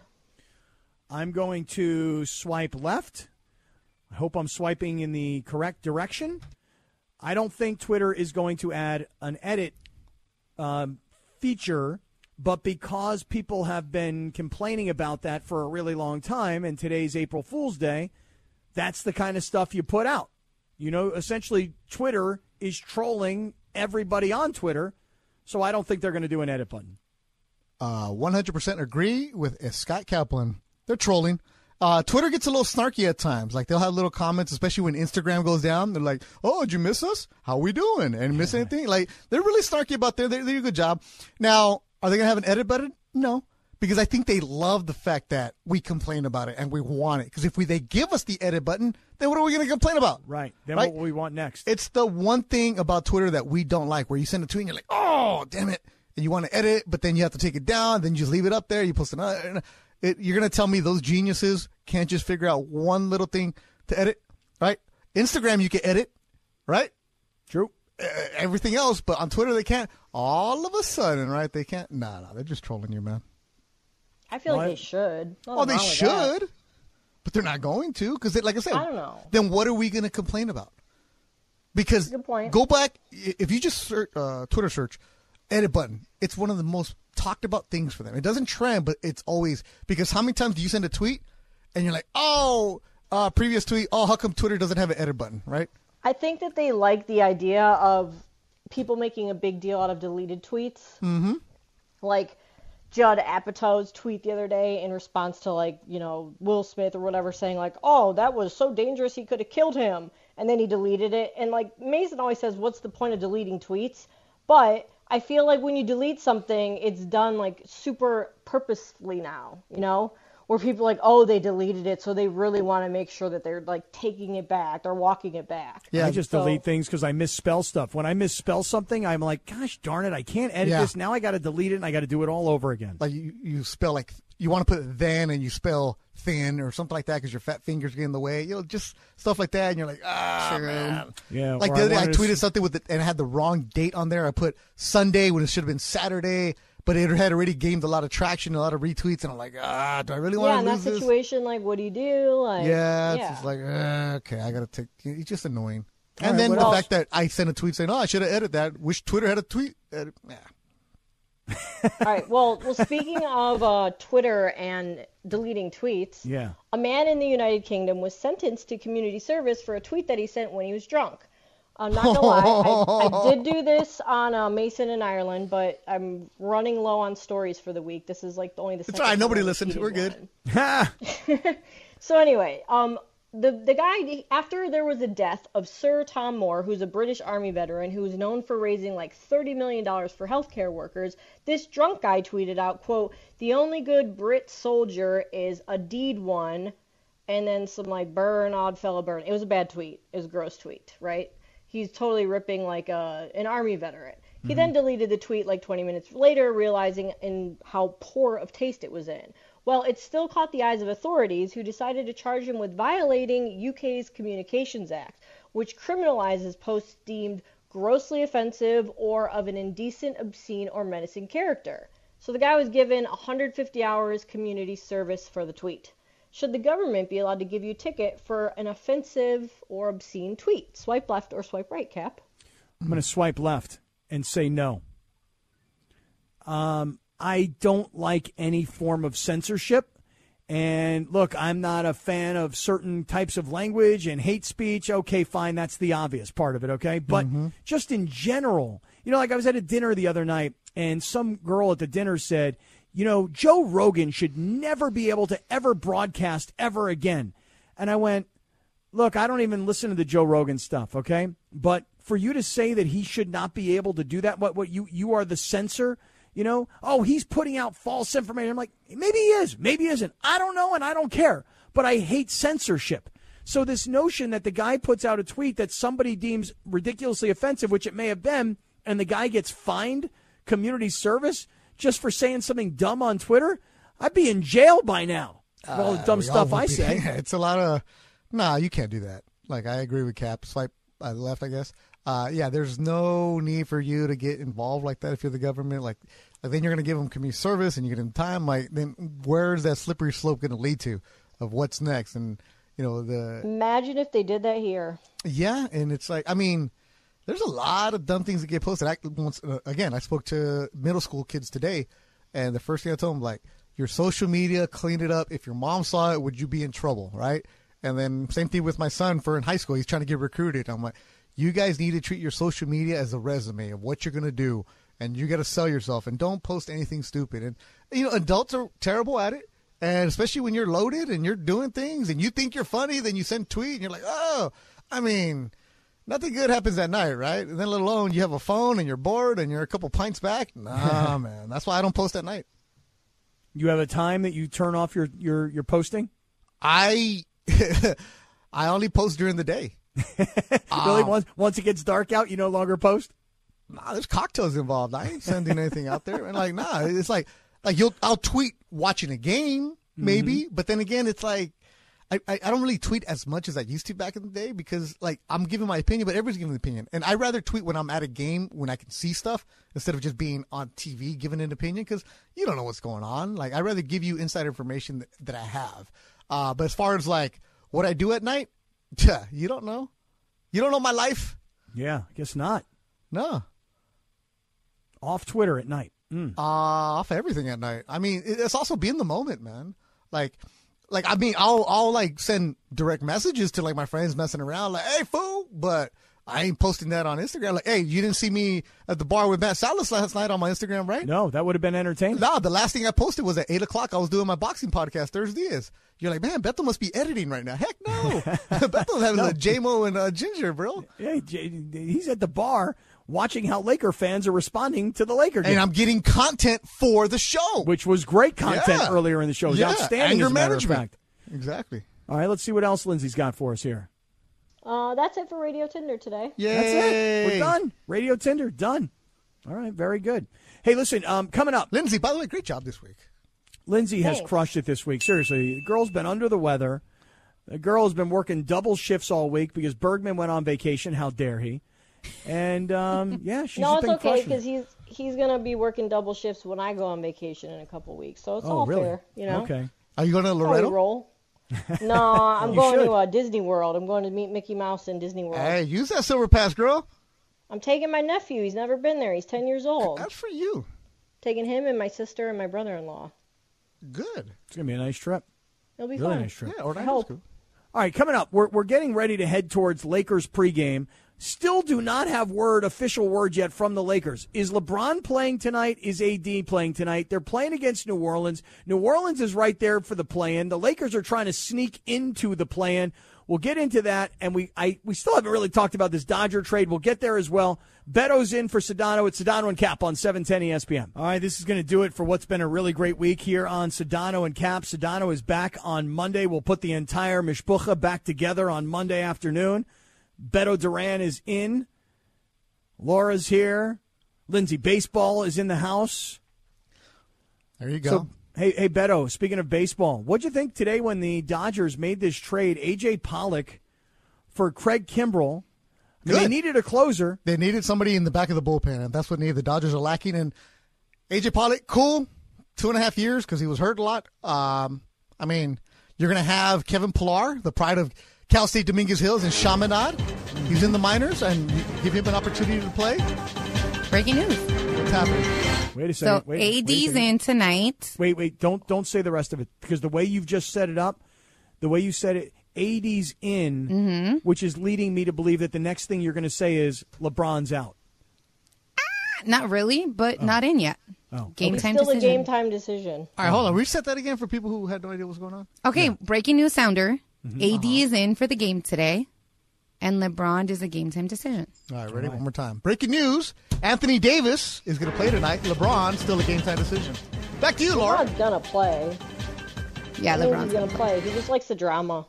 I'm going to swipe left. I hope I'm swiping in the correct direction. I don't think Twitter is going to add an edit um, feature, but because people have been complaining about that for a really long time, and today's April Fool's Day, that's the kind of stuff you put out. You know, essentially, Twitter is trolling everybody on Twitter, so I don't think they're going to do an edit button. Uh, one hundred percent agree with uh, Scott Kaplan. They're trolling. Uh, Twitter gets a little snarky at times. Like, they'll have little comments, especially when Instagram goes down. They're like, "Oh, did you miss us? How we doing? And miss anything?" Like, they're really snarky about that. They, they do a good job. Now, are they going to have an edit button? No, because I think they love the fact that we complain about it and we want it. Because if we they give us the edit button, then what are we going to complain about? Right. Then Right? what will we want next? It's the one thing about Twitter that we don't like, where you send a tweet and you're like, "Oh, damn it," and you want to edit, but then you have to take it down. Then you just leave it up there. You post another. It, you're going to tell me those geniuses can't just figure out one little thing to edit, right? Instagram, you can edit, right? True. Uh, everything else, but on Twitter, they can't. All of a sudden, right? They can't. No, no, they're just trolling you, man. I feel What? like they should. Nothing Oh, they wrong with that. should, but they're not going to, because, like I said, I don't know. Then what are we going to complain about? Because Good point. go back, if you just search, uh, Twitter search, edit button, it's one of the most talked about things for them. It doesn't trend, but it's always, because how many times do you send a tweet and you're like, oh, uh, previous tweet, oh, how come Twitter doesn't have an edit button, right? I think that they like the idea of people making a big deal out of deleted tweets. Mm-hmm. Like Judd Apatow's tweet the other day in response to, like, you know, Will Smith or whatever saying, like, "Oh, that was so dangerous he could have killed him." And then he deleted it. And, like, Mason always says, what's the point of deleting tweets? But I feel like when you delete something, it's done, like, super purposefully now, you know? Where people are like, oh, they deleted it, so they really want to make sure that they're, like, taking it back. They're walking it back. Yeah, I just so- delete things because I misspell stuff. When I misspell something, I'm like, gosh darn it, I can't edit Yeah. this. Now I got to delete it, and I got to do it all over again. Like you, you spell like, you want to put then and you spell thin or something like that because your fat fingers get in the way. You know, just stuff like that. And you're like, ah, True. man. Yeah, Like or the I other day, I wanted to tweeted s- something with it and it had the wrong date on there. I put Sunday when it should have been Saturday, but it had already gained a lot of traction, a lot of retweets. And I'm like, ah, do I really Yeah, want in to that lose this? situation, like, what do you do? Like, Yeah, it's yeah. just like, uh, okay, I got to take, it's just annoying. All and right, then what the else? fact that I sent a tweet saying, oh, I should have edited that. Wish Twitter had a tweet. Edit. Yeah. All right. Well, well. Speaking of uh, Twitter and deleting tweets, Yeah. a man in the United Kingdom was sentenced to community service for a tweet that he sent when he was drunk. I'm not gonna lie, I, I did do this on uh, Mason in Ireland, but I'm running low on stories for the week. This is like the only the. It's second all right, time nobody I listened. repeated We're good. one. Ha! So anyway, um, the the guy after there was the death of Sir Tom Moore, who's a British Army veteran who is known for raising like thirty million dollars for healthcare workers. This drunk guy tweeted out, "quote The only good Brit soldier is a deed one," and then some like burn odd fellow burn. It was a bad tweet. It was a gross tweet, right? He's totally ripping like a an army veteran. He mm-hmm. then deleted the tweet like twenty minutes later, realizing in how poor of taste it was in. Well, it still caught the eyes of authorities, who decided to charge him with violating U K's Communications Act, which criminalizes posts deemed grossly offensive or of an indecent, obscene, or menacing character. So the guy was given one hundred fifty hours community service for the tweet. Should the government be allowed to give you a ticket for an offensive or obscene tweet? Swipe left or swipe right, Cap? I'm going to swipe left. and say no. Um, I don't like any form of censorship. And look, I'm not a fan of certain types of language and hate speech. Okay, fine. That's the obvious part of it. Okay. But mm-hmm. just in general, you know, like I was at a dinner the other night and some girl at the dinner said, you know, Joe Rogan should never be able to ever broadcast ever again. And I went, look, I don't even listen to the Joe Rogan stuff. Okay. But for you to say that he should not be able to do that, what, what you, you are the censor. You know, oh, he's putting out false information. I'm like, maybe he is, maybe he isn't. I don't know, and I don't care. But I hate censorship. So this notion that the guy puts out a tweet that somebody deems ridiculously offensive, which it may have been, and the guy gets fined community service just for saying something dumb on Twitter, I'd be in jail by now for all the dumb uh, stuff I be. say. It's a lot of, nah, you can't do that. Like, I agree with Cap. Swipe uh, left, I guess. Uh, yeah, there's no need for you to get involved like that if you're the government. Like, like then you're going to give them community service and you get them time. Like, then where's that slippery slope going to lead to of what's next? And, you know, the. Imagine if they did that here. Yeah. And it's like, I mean, there's a lot of dumb things that get posted. I, once, uh, again, I spoke to middle school kids today. And the first thing I told them, like, your social media, clean it up. If your mom saw it, would you be in trouble? Right. And then same thing with my son for in high school. He's trying to get recruited. I'm like, you guys need to treat your social media as a resume of what you're going to do, and you got to sell yourself, and don't post anything stupid. And, you know, adults are terrible at it, and especially when you're loaded and you're doing things and you think you're funny, then you send a tweet, and you're like, oh, I mean, nothing good happens at night, right? And then let alone you have a phone and you're bored and you're a couple pints back. Nah, man, that's why I don't post at night. You have a time that you turn off your, your, your posting? I I only post during the day. Really? Um, Once once it gets dark out, you no longer post? Nah, there's cocktails involved. I ain't sending anything out there. And like, nah, it's like, like you'll, I'll tweet watching a game, maybe. Mm-hmm. But then again, it's like, I, I, I don't really tweet as much as I used to back in the day because, like, I'm giving my opinion, but everybody's giving an opinion. And I rather tweet when I'm at a game when I can see stuff instead of just being on T V giving an opinion because you don't know what's going on. Like, I'd rather give you inside information that, that I have. Uh, but as far as, like, what I do at night, you don't know. You don't know my life? Yeah, I guess not. No. Off Twitter at night. Mm. Uh, off everything at night. I mean, it's also be in the moment, man. Like, like I mean, I'll I'll like send direct messages to like my friends messing around, like, "Hey, fool," but I ain't posting that on Instagram. Like, "Hey, you didn't see me at the bar with Matt Salas last night on my Instagram, right?" No, that would have been entertaining. No, the last thing I posted was at eight o'clock. I was doing my boxing podcast Thursdays. You're like, man, Bethel must be editing right now. Heck no. Bethel's having no. a J-Mo and uh, Ginger, bro. Yeah, he's at the bar watching how Laker fans are responding to the Laker game. And I'm getting content for the show. Which was great content yeah. earlier in the show. It was yeah. outstanding, Anger as a matter management. of fact. Exactly. All right, let's see what else Lindsay's got for us here. Uh, that's it for Radio Tinder today. Yay. That's it. We're done. Radio Tinder, done. All right, very good. Hey, listen, um, coming up. Lindsay, by the way, great job this week. Lindsay has Thanks. crushed it this week. Seriously, the girl's been under the weather. The girl has been working double shifts all week because Bergman went on vacation. How dare he? And, um, yeah, she's no, just it's been okay crushing because it. he's he's gonna be working double shifts when I go on vacation in a couple weeks. So it's Oh, all really? fair, you know. Okay. Are you going to That's how we Loretto? roll. No, I'm You going should. to uh, Disney World. I'm going to meet Mickey Mouse in Disney World. Hey, use that Silver Pass, girl. I'm taking my nephew. He's never been there. He's ten years old. That's for you. Taking him and my sister and my brother-in-law. Good. It's going to be a nice trip. It'll be Really fun. nice trip. Yeah, Orlando's hope. cool. All right, coming up, we're we're getting ready to head towards Lakers pregame. Still do not have word, official word yet from the Lakers. Is LeBron playing tonight? Is A D playing tonight? They're playing against New Orleans. New Orleans is right there for the play-in. The Lakers are trying to sneak into the play-in. We'll get into that, and we I we still haven't really talked about this Dodger trade. We'll get there as well. Beto's in for Sedano. It's Sedano and Cap on seven ten E S P N. All right, this is going to do it for what's been a really great week here on Sedano and Cap. Sedano is back on Monday. We'll put the entire Mishpucha back together on Monday afternoon. Beto Duran is in. Laura's here. Lindsay Baseball is in the house. There you go. So, hey, hey, Beto, speaking of baseball, what'd you think today when the Dodgers made this trade, A J Pollock for Craig Kimbrell? I mean, Good. they needed a closer. They needed somebody in the back of the bullpen, and that's what needed. The Dodgers are lacking. And A J Pollock, cool, two and a half years because he was hurt a lot. Um, I mean, you're going to have Kevin Pillar, the pride of Cal State Dominguez Hills, and Chaminade. He's in the minors, and you give him an opportunity to play. breaking news. What's happening? Wait a second. So wait, A D's wait a second. in tonight. Wait, wait. Don't don't say the rest of it because the way you've just set it up, the way you said it, A D's in, Mm-hmm. which is leading me to believe that the next thing you're going to say is LeBron's out. Not really, but not in yet. Oh. Game It's time still decision. a game time decision. All right, hold on. Reset that again for people who had no idea what's going on. Okay, breaking news sounder. Mm-hmm. A D Uh-huh. is in for the game today, and LeBron is a game time decision. All right, ready? One more time. Breaking news. Anthony Davis is going to play tonight. LeBron, still a game time decision. Back to you, Laura. LeBron's gonna play. Yeah, I think LeBron's he's gonna play. He just likes the drama.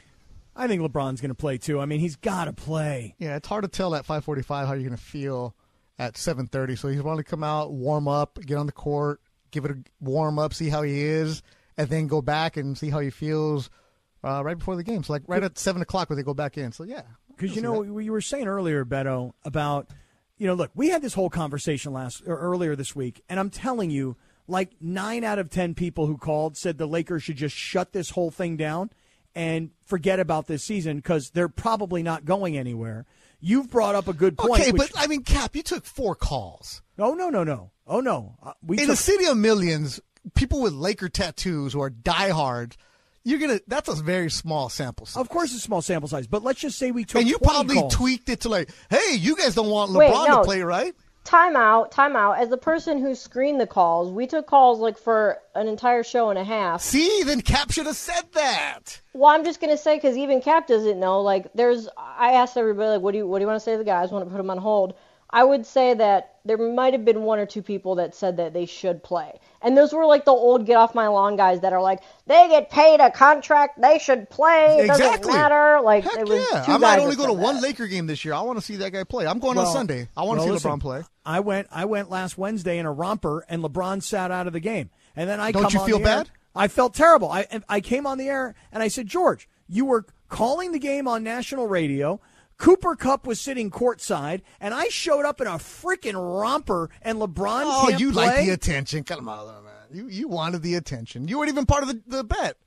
I think LeBron's going to play too. I mean, he's got to play. Yeah, it's hard to tell at five forty-five how you're going to feel at seven thirty. So he's want to come out, warm up, get on the court, give it a warm up, see how he is, and then go back and see how he feels uh, right before the game. So like right at seven o'clock when they go back in. So yeah, Because, you know, you were saying earlier, Beto, about, you know, look, we had this whole conversation last or earlier this week, and I'm telling you, like nine out of ten people who called said the Lakers should just shut this whole thing down and forget about this season because they're probably not going anywhere. You've brought up a good point. okay, which, but I mean, Cap, you took four calls oh, no, no, no. Oh, no. Uh, we in took, a city of millions. People with Laker tattoos who are diehards. You're gonna. That's a very small sample size. Of course, it's a small sample size, but let's just say we took And you twenty probably calls. tweaked it to like, hey, you guys don't want LeBron Wait, to no. play, right? Time out, time out. As the person who screened the calls, we took calls like for an entire show and a half. See, then Cap should have said that. Well, I'm just gonna say because even Cap doesn't know. Like, there's. I asked everybody like, what do you what do you want to say to the guys? Want to put them on hold? I would say that there might have been one or two people that said that they should play, and those were like the old get off my lawn guys that are like, they get paid a contract, they should play. It Exactly. doesn't matter. Like, Heck it was yeah. two I might guys only that go to said one that. Laker game this year. I want to see that guy play. I'm going Well, on Sunday. I want to well, see listen, LeBron play. I went. I went last Wednesday in a romper, and LeBron sat out of the game. And then I Don't come you on feel the air. bad? I felt terrible. I I came on the air and I said, George, you were calling the game on national radio. Cooper Kupp was sitting courtside, and I showed up in a freaking romper, and LeBron Oh, can't you play. like the attention. Come on, man. You you wanted the attention. You weren't even part of the, the bet.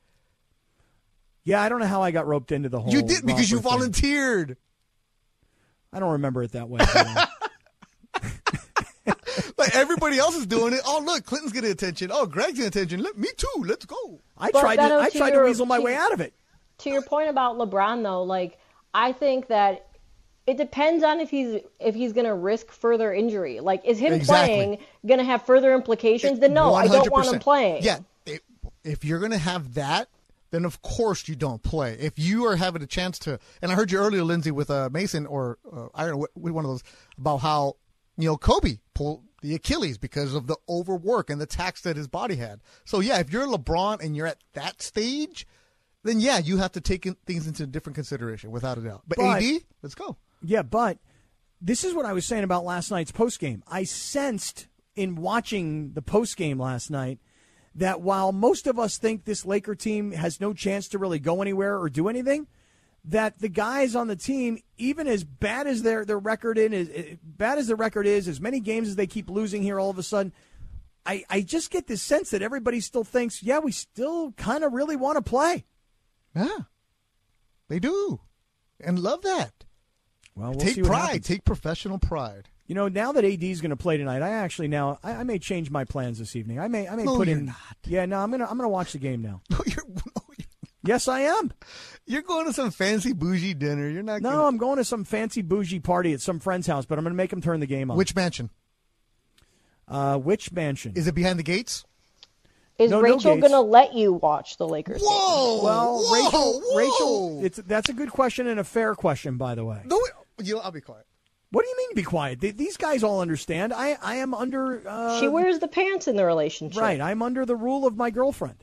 Yeah, I don't know how I got roped into the whole. You did because you romper thing. volunteered. I don't remember it that way. Beto. Like everybody else is doing it. Oh, look, Clinton's getting attention. Oh, Greg's getting attention. Let, me too. Let's go. I But tried to. Beto, I to tried to your- weasel my to- way out of it. To your point about LeBron, though, like I think that it depends on if he's if he's going to risk further injury. Like, is him Exactly. playing going to have further implications? Then no, I don't want him playing. Yeah, if, if you're going to have that, then of course you don't play. If you are having a chance to, and I heard you earlier, Lindsay, with uh, Mason or uh, I don't know, with one of those about how you know Kobe pulled the Achilles because of the overwork and the tax that his body had. So yeah, if you're LeBron and you're at that stage, then yeah, you have to take in, things into different consideration without a doubt. But, But- A D, let's go. Yeah, but this is what I was saying about last night's postgame. I sensed in watching the postgame last night that while most of us think this Laker team has no chance to really go anywhere or do anything, that the guys on the team, even as bad as their, their record in is as bad as the record is, as many games as they keep losing here all of a sudden, I, I just get this sense that everybody still thinks, yeah, we still kind of really want to play. Yeah, they do, and love that. Well, we'll Take see what pride. happens. Take professional pride. You know, now that A D is going to play tonight, I actually now I, I may change my plans this evening. I may I may No, put you're in. not. Yeah, no, I'm gonna I'm gonna watch the game now. No, you're, no, you're, Yes, I am. you're going to some fancy bougie dinner. You're not. No, gonna, I'm going to some fancy bougie party at some friend's house, but I'm going to make them turn the game on. Which mansion? uh, which mansion? Is it behind the gates? Is No, no Rachel gates. going to let you watch the Lakers game? Whoa! well, whoa, Rachel, whoa. Rachel, it's that's a good question and a fair question, by the way. No, wait, you know, I'll be quiet. What do you mean, be quiet? Th- These guys all understand. I I am under. Uh, She wears the pants in the relationship. right. I'm under the rule of my girlfriend.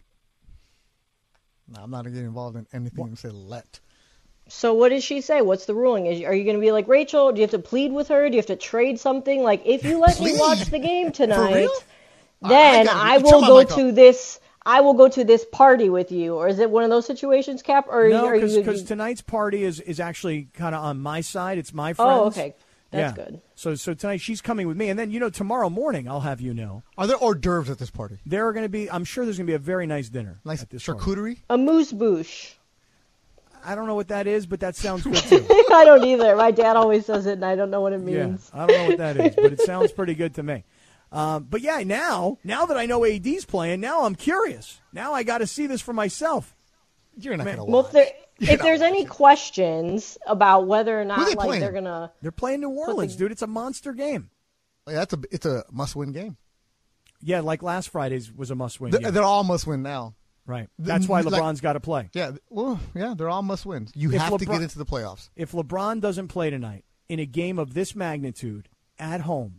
No, I'm not going to get involved in anything you say let. So what does she say? What's the ruling? Is, are you going to be like, Rachel, do you have to plead with her? Do you have to trade something? Like, if you let me Plead? watch the game tonight, real? then I- I I, gotta- will turn my go mic to up. this. I will go to this party with you. Or is it one of those situations, Cap? Or No, are you? because tonight's party is, is actually kind of on my side. It's my friends. Oh, okay. That's yeah. good. So so tonight she's coming with me, and then you know tomorrow morning I'll have you know Are there hors d'oeuvres at this party? there are going to be. I'm sure there's going to be a very nice dinner. Nice at this party. charcuterie? A moose bouche. I don't know what that is, but that sounds good too. I don't either. My dad always says it, and I don't know what it means. Yeah, I don't know what that is, but it sounds pretty good to me. Um, but yeah, now now that I know A D's playing, now I'm curious. Now I got to see this for myself. You're not going to watch. Well, if, there, if there's any questions about whether or not they like playing? they're gonna, They're playing New Orleans, the- dude. It's a monster game. Yeah, that's a it's a must-win game. Yeah, like last Friday's was a must-win They're, game. they're all must-win now. Right. That's why like- LeBron's got to play. Yeah, well, yeah, they're all must-wins. You If have to LeBron- get into the playoffs. If LeBron doesn't play tonight in a game of this magnitude at home,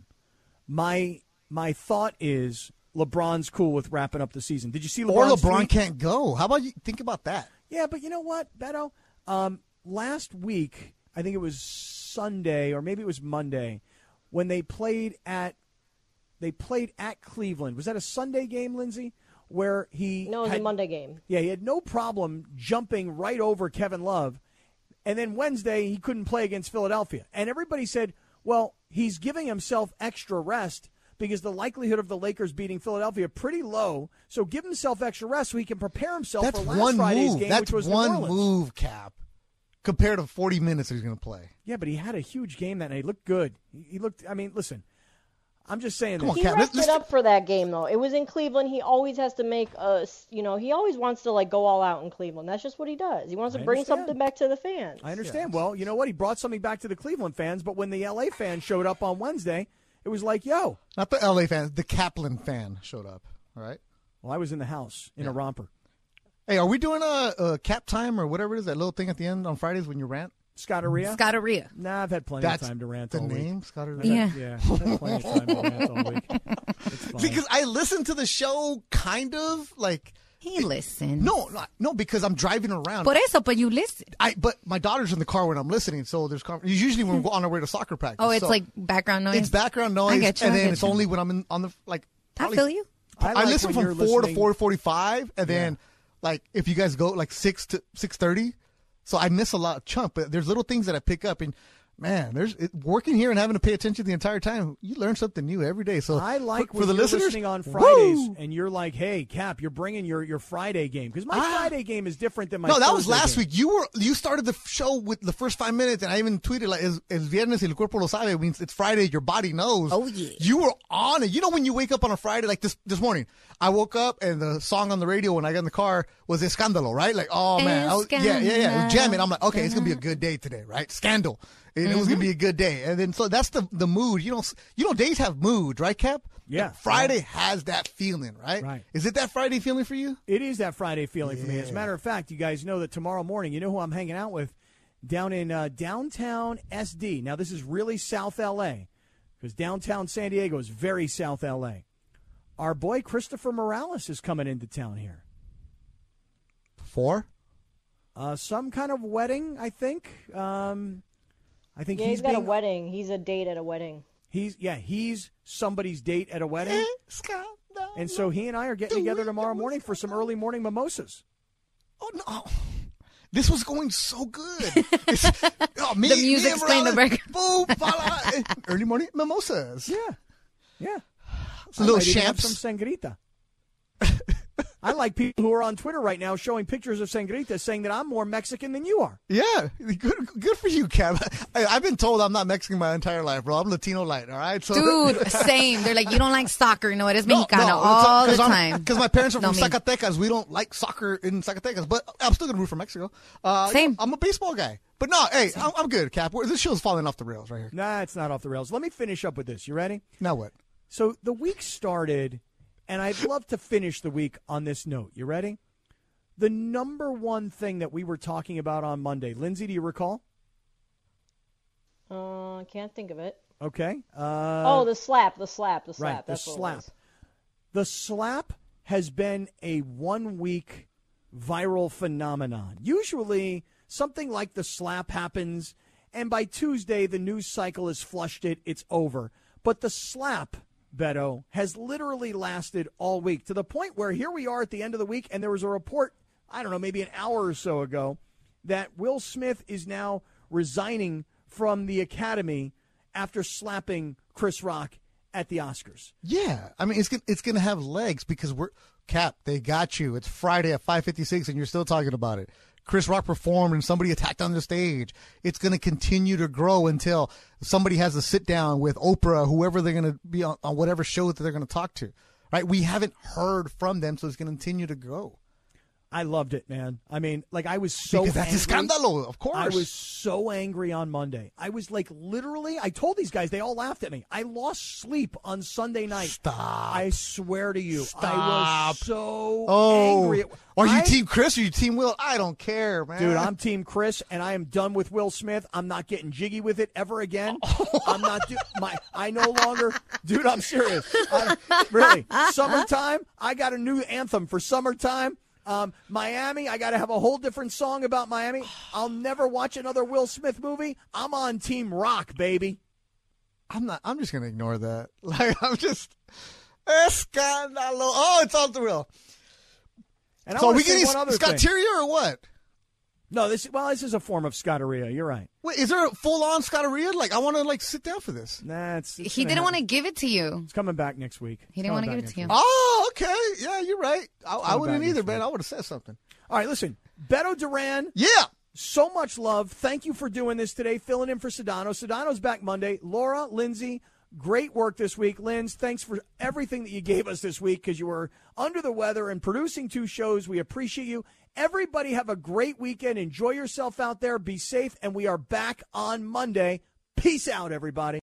my my thought is LeBron's cool with wrapping up the season. Did you see Or LeBron's LeBron tweet? can't go. How about you think about that? Yeah, but you know what, Beto? Um, last week, I think it was Sunday or maybe it was Monday, when they played at they played at Cleveland. Was that a Sunday game, Lindsay? Where he no, it was had, a Monday game. Yeah, he had no problem jumping right over Kevin Love. And then Wednesday, he couldn't play against Philadelphia. And everybody said, well, he's giving himself extra rest because the likelihood of the Lakers beating Philadelphia pretty low. So give himself extra rest so he can prepare himself That's for last one Friday's move. game, That's which was one New Orleans. move, Cap, compared to forty minutes he's going to play. Yeah, but he had a huge game that night. He looked good. He he looked, I mean, listen, I'm just saying Come this. on, He Cap, wrapped let's- it up for that game, though. It was in Cleveland. He always has to make a, you know, he always wants to like go all out in Cleveland. That's just what he does. He wants to I bring understand. something back to the fans. I understand. Well, you know what? He brought something back to the Cleveland fans, but when the L A fans showed up on Wednesday, it was like, yo. Not the L A fan, the Kaplan fan showed up. All right. Well, I was in the house in a romper. Hey, are we doing a, a cap time or whatever it is, that little thing at the end on Fridays when you rant? Scotteria? Scotteria. Nah, I've had plenty That's of time to rant the all name, week. Scotteria? Yeah. Yeah, I've had plenty of time to rant all week. It's fine. Because I listen to the show kind of like. He listens. No, not, no, because I'm driving around. Por eso, but you listen. I but my daughter's in the car when I'm listening, so there's con- usually when we're on our way to soccer practice. Oh, it's so like background noise. it's background noise, I get you, and I then get it's you. only when I'm in on the like. I probably- feel you. I I, like listen when from you're four listening- to four forty-five, and then Yeah. like if you guys go like six to six thirty, so I miss a lot of chunk. But there's little things that I pick up, and man, there's it, working here and having to pay attention the entire time. You learn something new every day. So I like for, when for the you're listeners listening on Fridays woo! and you're like, hey, Cap, you're bringing your, your Friday game. Because my Ah. Friday game is different than my No, that was Thursday last game. week. You were you started the show with the first five minutes, and I even tweeted like, "Es, es viernes y el cuerpo lo sabe." It means it's Friday. Your body knows. Oh, yeah. You were on it. You know when you wake up on a Friday, like this this morning, I woke up and the song on the radio when I got in the car was Escándalo, right? Like, oh man, I was, yeah, yeah, yeah, it was jamming. I'm like, okay, it's gonna be a good day today, right? Scandal. It, it was gonna be a good day, and then so that's the the mood. You know, you know, days have moods, right, Cap? Yeah. Friday has that feeling, right? Right. Is it that Friday feeling for you? It is that Friday feeling for me. As a matter of fact, you guys know that tomorrow morning, you know who I'm hanging out with down in uh, downtown S D. Now, this is really South L A because downtown San Diego is very South L A. Our boy Christopher Morales is coming into town here. Four. Uh, some kind of wedding, I think. Um, I think Yeah, he's he's got being, a wedding. He's a date at a wedding. He's yeah, he's somebody's date at a wedding, and so he and I are getting together tomorrow morning for some early morning mimosas. Oh no! This was going so good. It's, oh, me, The music me and explained the Morales, record. boom, voila, early morning mimosas. Yeah, yeah. It's a little I might even have champs. some sangrita. I like people who are on Twitter right now showing pictures of sangrita, saying that I'm more Mexican than you are. Yeah, good, good for you, Kev. I, I've been told I'm not Mexican my entire life, bro. I'm Latino light. All right, so Dude, same. They're like, you don't like soccer. No, eres No, Mexicano no, all the it's- 'cause I'm- time. Because my parents are No, from me. Zacatecas. We don't like soccer in Zacatecas, but I'm still gonna root for Mexico. Uh, Same. I'm a baseball guy, but no, hey, I'm, I'm good, Cap. We're- This show's falling off the rails right here. Nah, it's not off the rails. Let me finish up with this. You ready? Now what? So the week started, and I'd love to finish the week on this note. You ready? The number one thing that we were talking about on Monday, Lindsay, do you recall? Uh, I can't think of it. Okay. Uh, oh, the slap, the slap, the slap. right, the That's what it slap. was. The slap has been a one-week viral phenomenon. Usually, something like the slap happens, and by Tuesday, the news cycle has flushed it. It's over. But the slap, Beto, has literally lasted all week to the point where here we are at the end of the week, and there was a report, I don't know, maybe an hour or so ago, that Will Smith is now resigning from the Academy after slapping Chris Rock at the Oscars. Yeah, I mean it's gonna, it's gonna have legs because we're Cap. They got you. It's Friday at five fifty-six, and you're still talking about it. Chris Rock performed and somebody attacked on the stage. It's going to continue to grow until somebody has a sit down with Oprah, whoever they're going to be on, on whatever show that they're going to talk to. Right? We haven't heard from them, so it's going to continue to grow. I loved it, man. I mean, like, I was so Because that's angry. a scandalo, of course. I was so angry on Monday. I was like, literally, I told these guys, they all laughed at me. I lost sleep on Sunday night. Stop. I swear to you. Stop. I was so oh. angry. Are you I, Team Chris or you Team Will? I don't care, man. Dude, I'm Team Chris, and I am done with Will Smith. I'm not getting jiggy with it ever again. I'm not do- my. I no longer, dude. I'm serious. I, really, summertime. I got a new anthem for summertime. Um, Miami. I got to have a whole different song about Miami. I'll never watch another Will Smith movie. I'm on Team Rock, baby. I'm not. I'm just gonna ignore that. Like I'm just. Escandalo. Oh, it's all the real. And I so are wanna we say getting one other Scott thing. Tyria or what? No, this well, this is a form of scotteria. You're right. Wait, is there a full-on Scotteria? Like, I want to like sit down for this. Nah, it's, it's He gonna didn't want happen. to give it to you. It's coming back next week. He It's didn't want to coming give back it to you. next week. Oh, okay. Yeah, you're right. I, I Coming wouldn't back either, next man. week. I would have said something. All right, listen. Beto Duran, Yeah. so much love. Thank you for doing this today, filling in for Sedano. Sedano's back Monday. Laura, Lindsay, great work this week. Linz, thanks for everything that you gave us this week because you were under the weather and producing two shows. We appreciate you. Everybody have a great weekend. Enjoy yourself out there. Be safe, and we are back on Monday. Peace out, everybody.